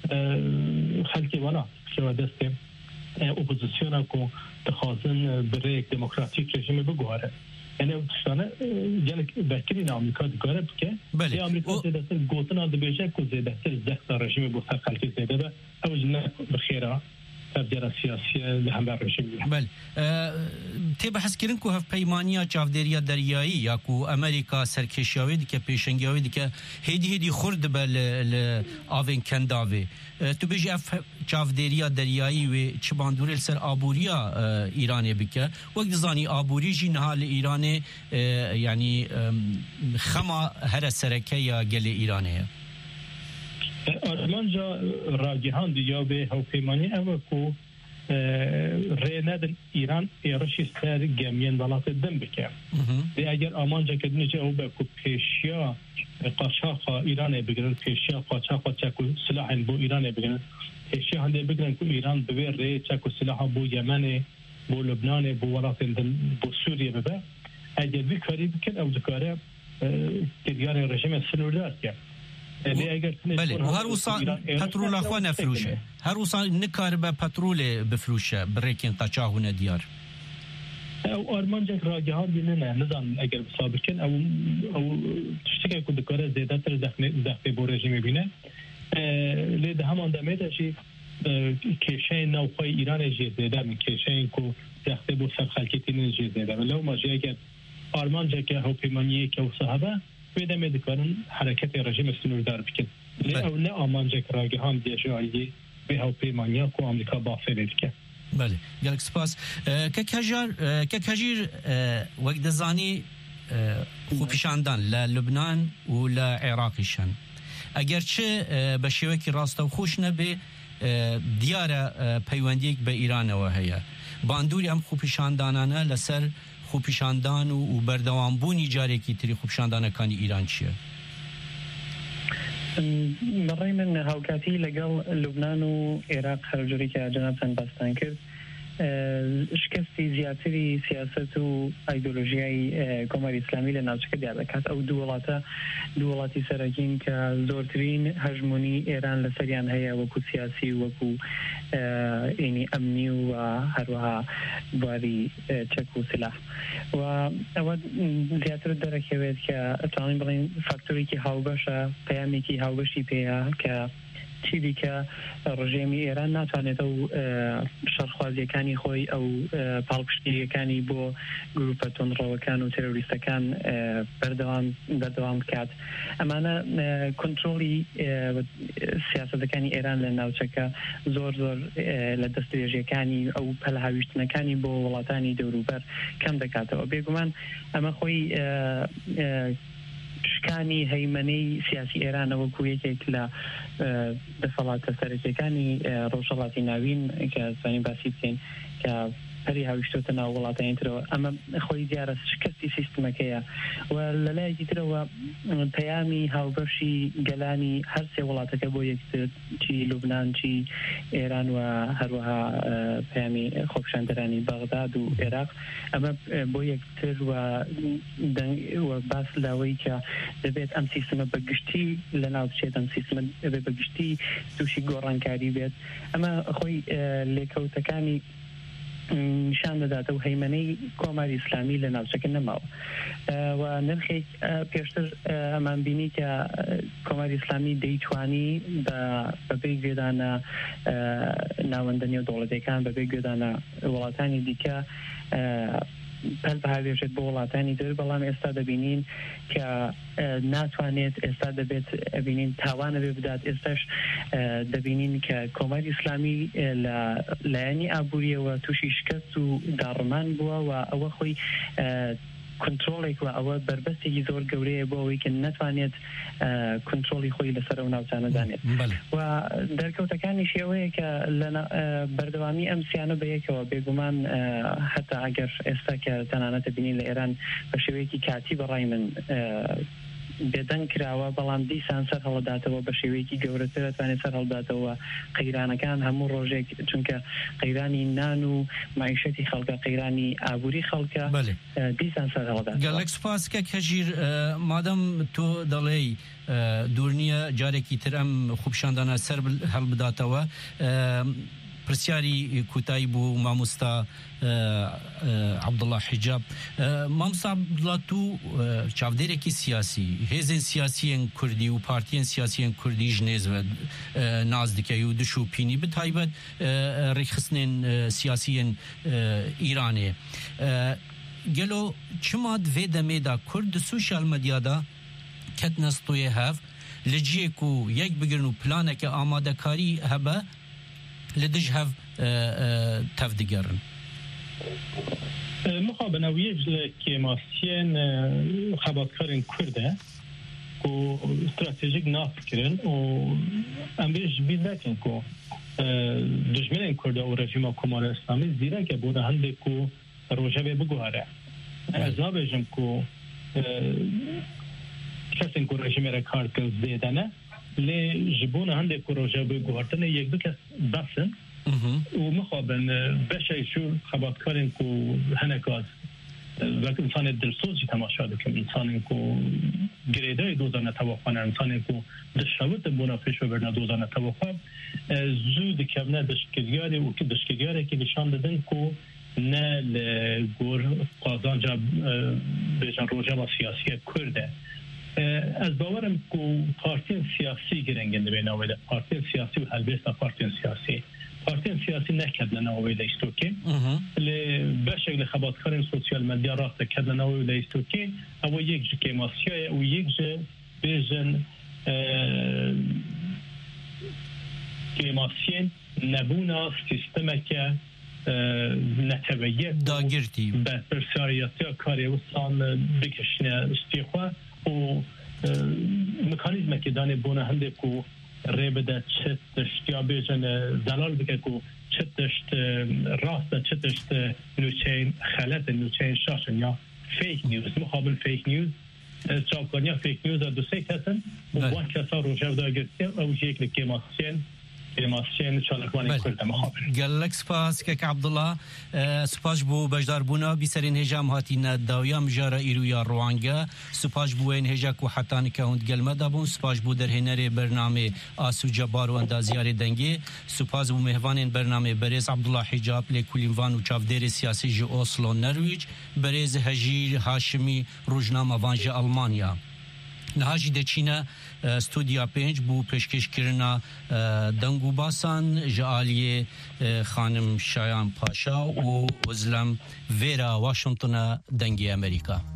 Speaker 19: خلقی والا که دسته اپوزیسیون که تخوازن برای یک دموکراتیک رژیم بگوهره یعنی اوتشانه جلک بکری آمریکا دکاره بکه
Speaker 21: بله
Speaker 19: آمریکا زیدتر گوتن آن دبیجه که زیدتر زخت رژیم بسر خلقی زیده به اوجنه بخیره تبدیل سیاسی لهمبر رژیم
Speaker 21: بله تی بحث کردن که هف پیمانیا چافدریا دریایی یا که امریکا سرکشیاوی دی که پیشنگیاوی دی که هیدی خورد بل آوین کنداوی تو بیجی اف چافدریا دریایی و چه باندوری سر آبوریا ایرانی بکه وقت زانی آبوری جی نهال ایرانی یعنی خما هر سرکه یا گل ایرانی
Speaker 19: آرمانجا راجحان دیا به هوپیمانی او کو رینادن ایران ایرشی سر گمین ولات دم بکه دی اگر آمانجا کدنی جا او به کو پیشیا قاچاق ایران بگیرن پیشیا قاچاق چکو سلاح بو ایران بگیرن پیشیا هنده بگیرن کو ایران ببر ری چکو سلاح بو یمن بو لبنان بو ولات بو سوریه ببه اگر بی کاری بکن او دکاره کدیار رژیم سنوردار که
Speaker 21: بله و هر وصا پترول اخوا نفروشه هر وصا نکار به پترول بفروشه بریکن قاچاق و ندیار
Speaker 19: او آرمانجا راجحان بینه نظام اگر بسابقین او تشتکه که دکاره زیدتر دخته بو رژیم بینه لید همان دمه داشی کشین نوخواه ایران جی زیده می کشین که دخته بو سر خلکتین جی زیده ولو ماجی اگر آرمانجا که هوپیمانیه که او صحبه بده میدکارن حرکت رژیم سنوردار بکن او نه آمانجا که راگهان دیجایی به هوپیمانیا که امریکا بافره دیگه
Speaker 21: بله گلک سپاس که کجیر وقت زانی خوپیشاندن لبنان و لعراقیشن اگرچه به شوکی راسته و خوش نبه دیار پیوندیک به ایران و هیا باندوری هم خوپیشاندانانه لسر خوپیشاندان و بردوامبونی جاری کی تری خوپیشاندانەکانی ایران چیه؟
Speaker 20: برای من هاوکاتی لەگەڵ لوبنان و عێراق هەرجوری که جناب چەند باستان کرد شکستی زیاتری سیاست و ایدئولوژیای کۆماری ئیسلامی لە ناوچەکە دیار دەکات. ئەو دوو وڵاتی سەرەکین کە زۆرترین هەژمونی ئێران لەسەریان هەیە وەکو سیاسی وەکو ئینی ئەمنی و هەروەها بواری چەک و سلاح و ئەوە زیاتر دەرەکەوێت کە ئەتوانین بڵین فاکتۆرێکی هاوبەشە پەیامێکی هاوبەشی پێەیە کە چی دیکە ڕژێمی ئێران ناتوانێت ئەو شەڕخوازیەکانی خۆی ئەو پاڵپشتگیریەکانی بۆ گروپە تۆنڕەوەکان و تێرۆریستەکان بەردەوام بکات. ئەمانە کۆنتڕۆڵی سیاسەتەکانی ئێران لە ناوچەکە زۆر لە دەستێژیەکانی ئەو پەلە هاویشتنەکانی بۆ وڵاتانی دەوروبەر کەم دەکاتەوە. بێگومان ئەمە خۆی شکانی هەیمەنەی سیاسی ئێرانە وەکو یەکێک لە دەسەڵاتە سەرەکیەکانی ڕۆژهەڵاتی ناوین کە توانین باسی بکەین کە پەری هاویشتۆتە ناو وڵاتانی ترەوە. ئەمە خۆی دیارە شکستی سیستمەکەیە و لەلایەکی ترەوە پەیامی هاوبەشی گەلانی هەر سێ وڵاتەکە بۆ یەکتر چی لوبنان چی ئێران و هەروەها پەیامی خۆپیشاندەرانی بەغداد و عێراق ئەمە بۆ یەکتر و باس لاوەی کە دەبێت ئەم سیستمە بەگشتی لە ناو بچێت، ئەم سیستمە دەبێت بەگشتی تووشی گۆڕانکاری بێت. ئەمە خۆی لێکەوتەکانی نیشان دەداتە و هەیمەنەی کۆماری ئیسلامی لە ناوچەکە نەماوە و نرخێک پێشتر ئەمان بینی کە کۆماری ئیسلامی دەیتوانی بەبێ گوێدانە ناوەندە نێودەوڵەتیەکان بەبێ گوێدانە وڵاتانی دیکە پەل بەهاوێژێت بۆ وڵاتانی تر، بەڵام ئێستا دەبینین کە ناتوانێت، ئێستا دەبێت ئەبینین تاوانە بێ بدات. ئێستاش دەبینین کە کۆماری ئیسلامی لە لایەنی ئابوووریەوە تووشی شکست و داڕمان بووە و ئەوە خۆی کنترۆڵێک و ئەوە بربەستێکی زۆر گەورەیە بۆ ئەوەی کە نەتوانێت کنترۆڵی خۆی لەسەر ئەو ناوچانەدانێت و دەرکەوتەکانی شێوەیە کە لە بەردەوامی ئەم سیانە بەیەکەوە بێگومان هەتا ئەگەر ئێستا کە تەنانەت بینین لە ئێران بە شێوەیەکی کاتی بەڕای من بێدەنگ کراوە، بەڵام دیسان سەر هەڵداتەوە بە شێوەیەکی گەورەتر دەتوانێت سەر هەڵداتەوە قەیرانەکان هەموو ڕۆژێک، چونکە قەیرانی نان و معیشەتی خەڵکە، قەیرانی ئابووری خەڵکە دیسان سەر هەڵدات.
Speaker 21: گەلێک سپاسکە کەژیر مادەم تۆ دەڵێی دوور نییە جارێکی تر ئەم خوبشاندانە سەر هەڵبداتەوە. پرسیاری کوتایی بوو مامۆستا عەبدوڵڵا حیجاب. مامۆستا عەبدوڵڵا تو چاودێرێکی سیاسی هێزên سیاسیên کوردی و پارتیên سیاسیên کوردی ژنێز ناز دکەی و دشوپینی بتایبەت ڕێکخستنên سیاسیên ئیرانê gelo çima divê demê da Kurd di sosyal medyada ketine stoyê hev li ciyê ku yek bigirin û planeke amadekarî hebe li dij hev tev digerin.
Speaker 19: مخابنەویەک لە کێماسیên xebatkarên Kurd e ku stratejik nafikirin û em bê ji bîr nekin ku dijminên Kurd û rejima Komara İslamî zîrek e bûne hindê ku rojevê biguhere. Ez nabêjim ku kesên ku rejimê re kar kirin zêde ne, lê ji bûne hindê ku rojevê guhartinê yek du kes besin û mixabin beşek şu xebatkarên ku hinek az vek insanê dilsoz jî temaşa dikin, insanên ku girêdayê doza netewexan, insanên ku dişewitin bûna pêşveberna doza netewexan zû dikevne diştgiryarê û ki diştgiryarekî nîşan didin ku ne li gor qazanca bêjin rojava siyasiya Kurd e. Ez bawerim ku partiyên siyasî girengin dibê navê de, partiyên siyasî û helbêsta partiyên siyasî. Partiyên siyasî nekebne navê de îstokê lê beşek li xebatkarên sosyal medya rast kebne navê de îstokê ew yek ji kêmasiyaye û yek ji bêjin kêmasiyên nebûna sistemeke neteweyek
Speaker 21: dagirtî
Speaker 19: be pirsiyariyetiya karê wistan bikişine istê xwe û mekanîzmekê danê bûne hindê ku rê bide çi tişt ya bêjin zelal bike ku çi tişt rast e çi tişt nûçeyên xelet e nûçeyên şaşin ya fake news muxabil fake news çavkaniya fake news du sê kesin û wan kesa rojev dagirtiye ew jêk li kêmasiyên ماسچین چالکوانی کرد مخابر
Speaker 21: گلک سپاس که عبدالله سپاس بو بجدار بونا بیسرین هجام هاتینا داویام جارا ایرویا روانگا سپاس بو این هجا کو حتان که هند گلمه دابون سپاس بو در هنر برنامه آسو جبار و اندازیار دنگی سپاس بو مهوان برنامه برز عبدالله حجاب لکولینوان و چافدر سیاسی جو اوسلو نرویج برز هجیر هاشمی روزنامه وانج آلمانیا نهاجی دچینا استودیا 5 بو پیشکش کرنا دنگو باسان جالیه خانم شایان پاشا و وزلم ویرا واشنطن دنگی امریکا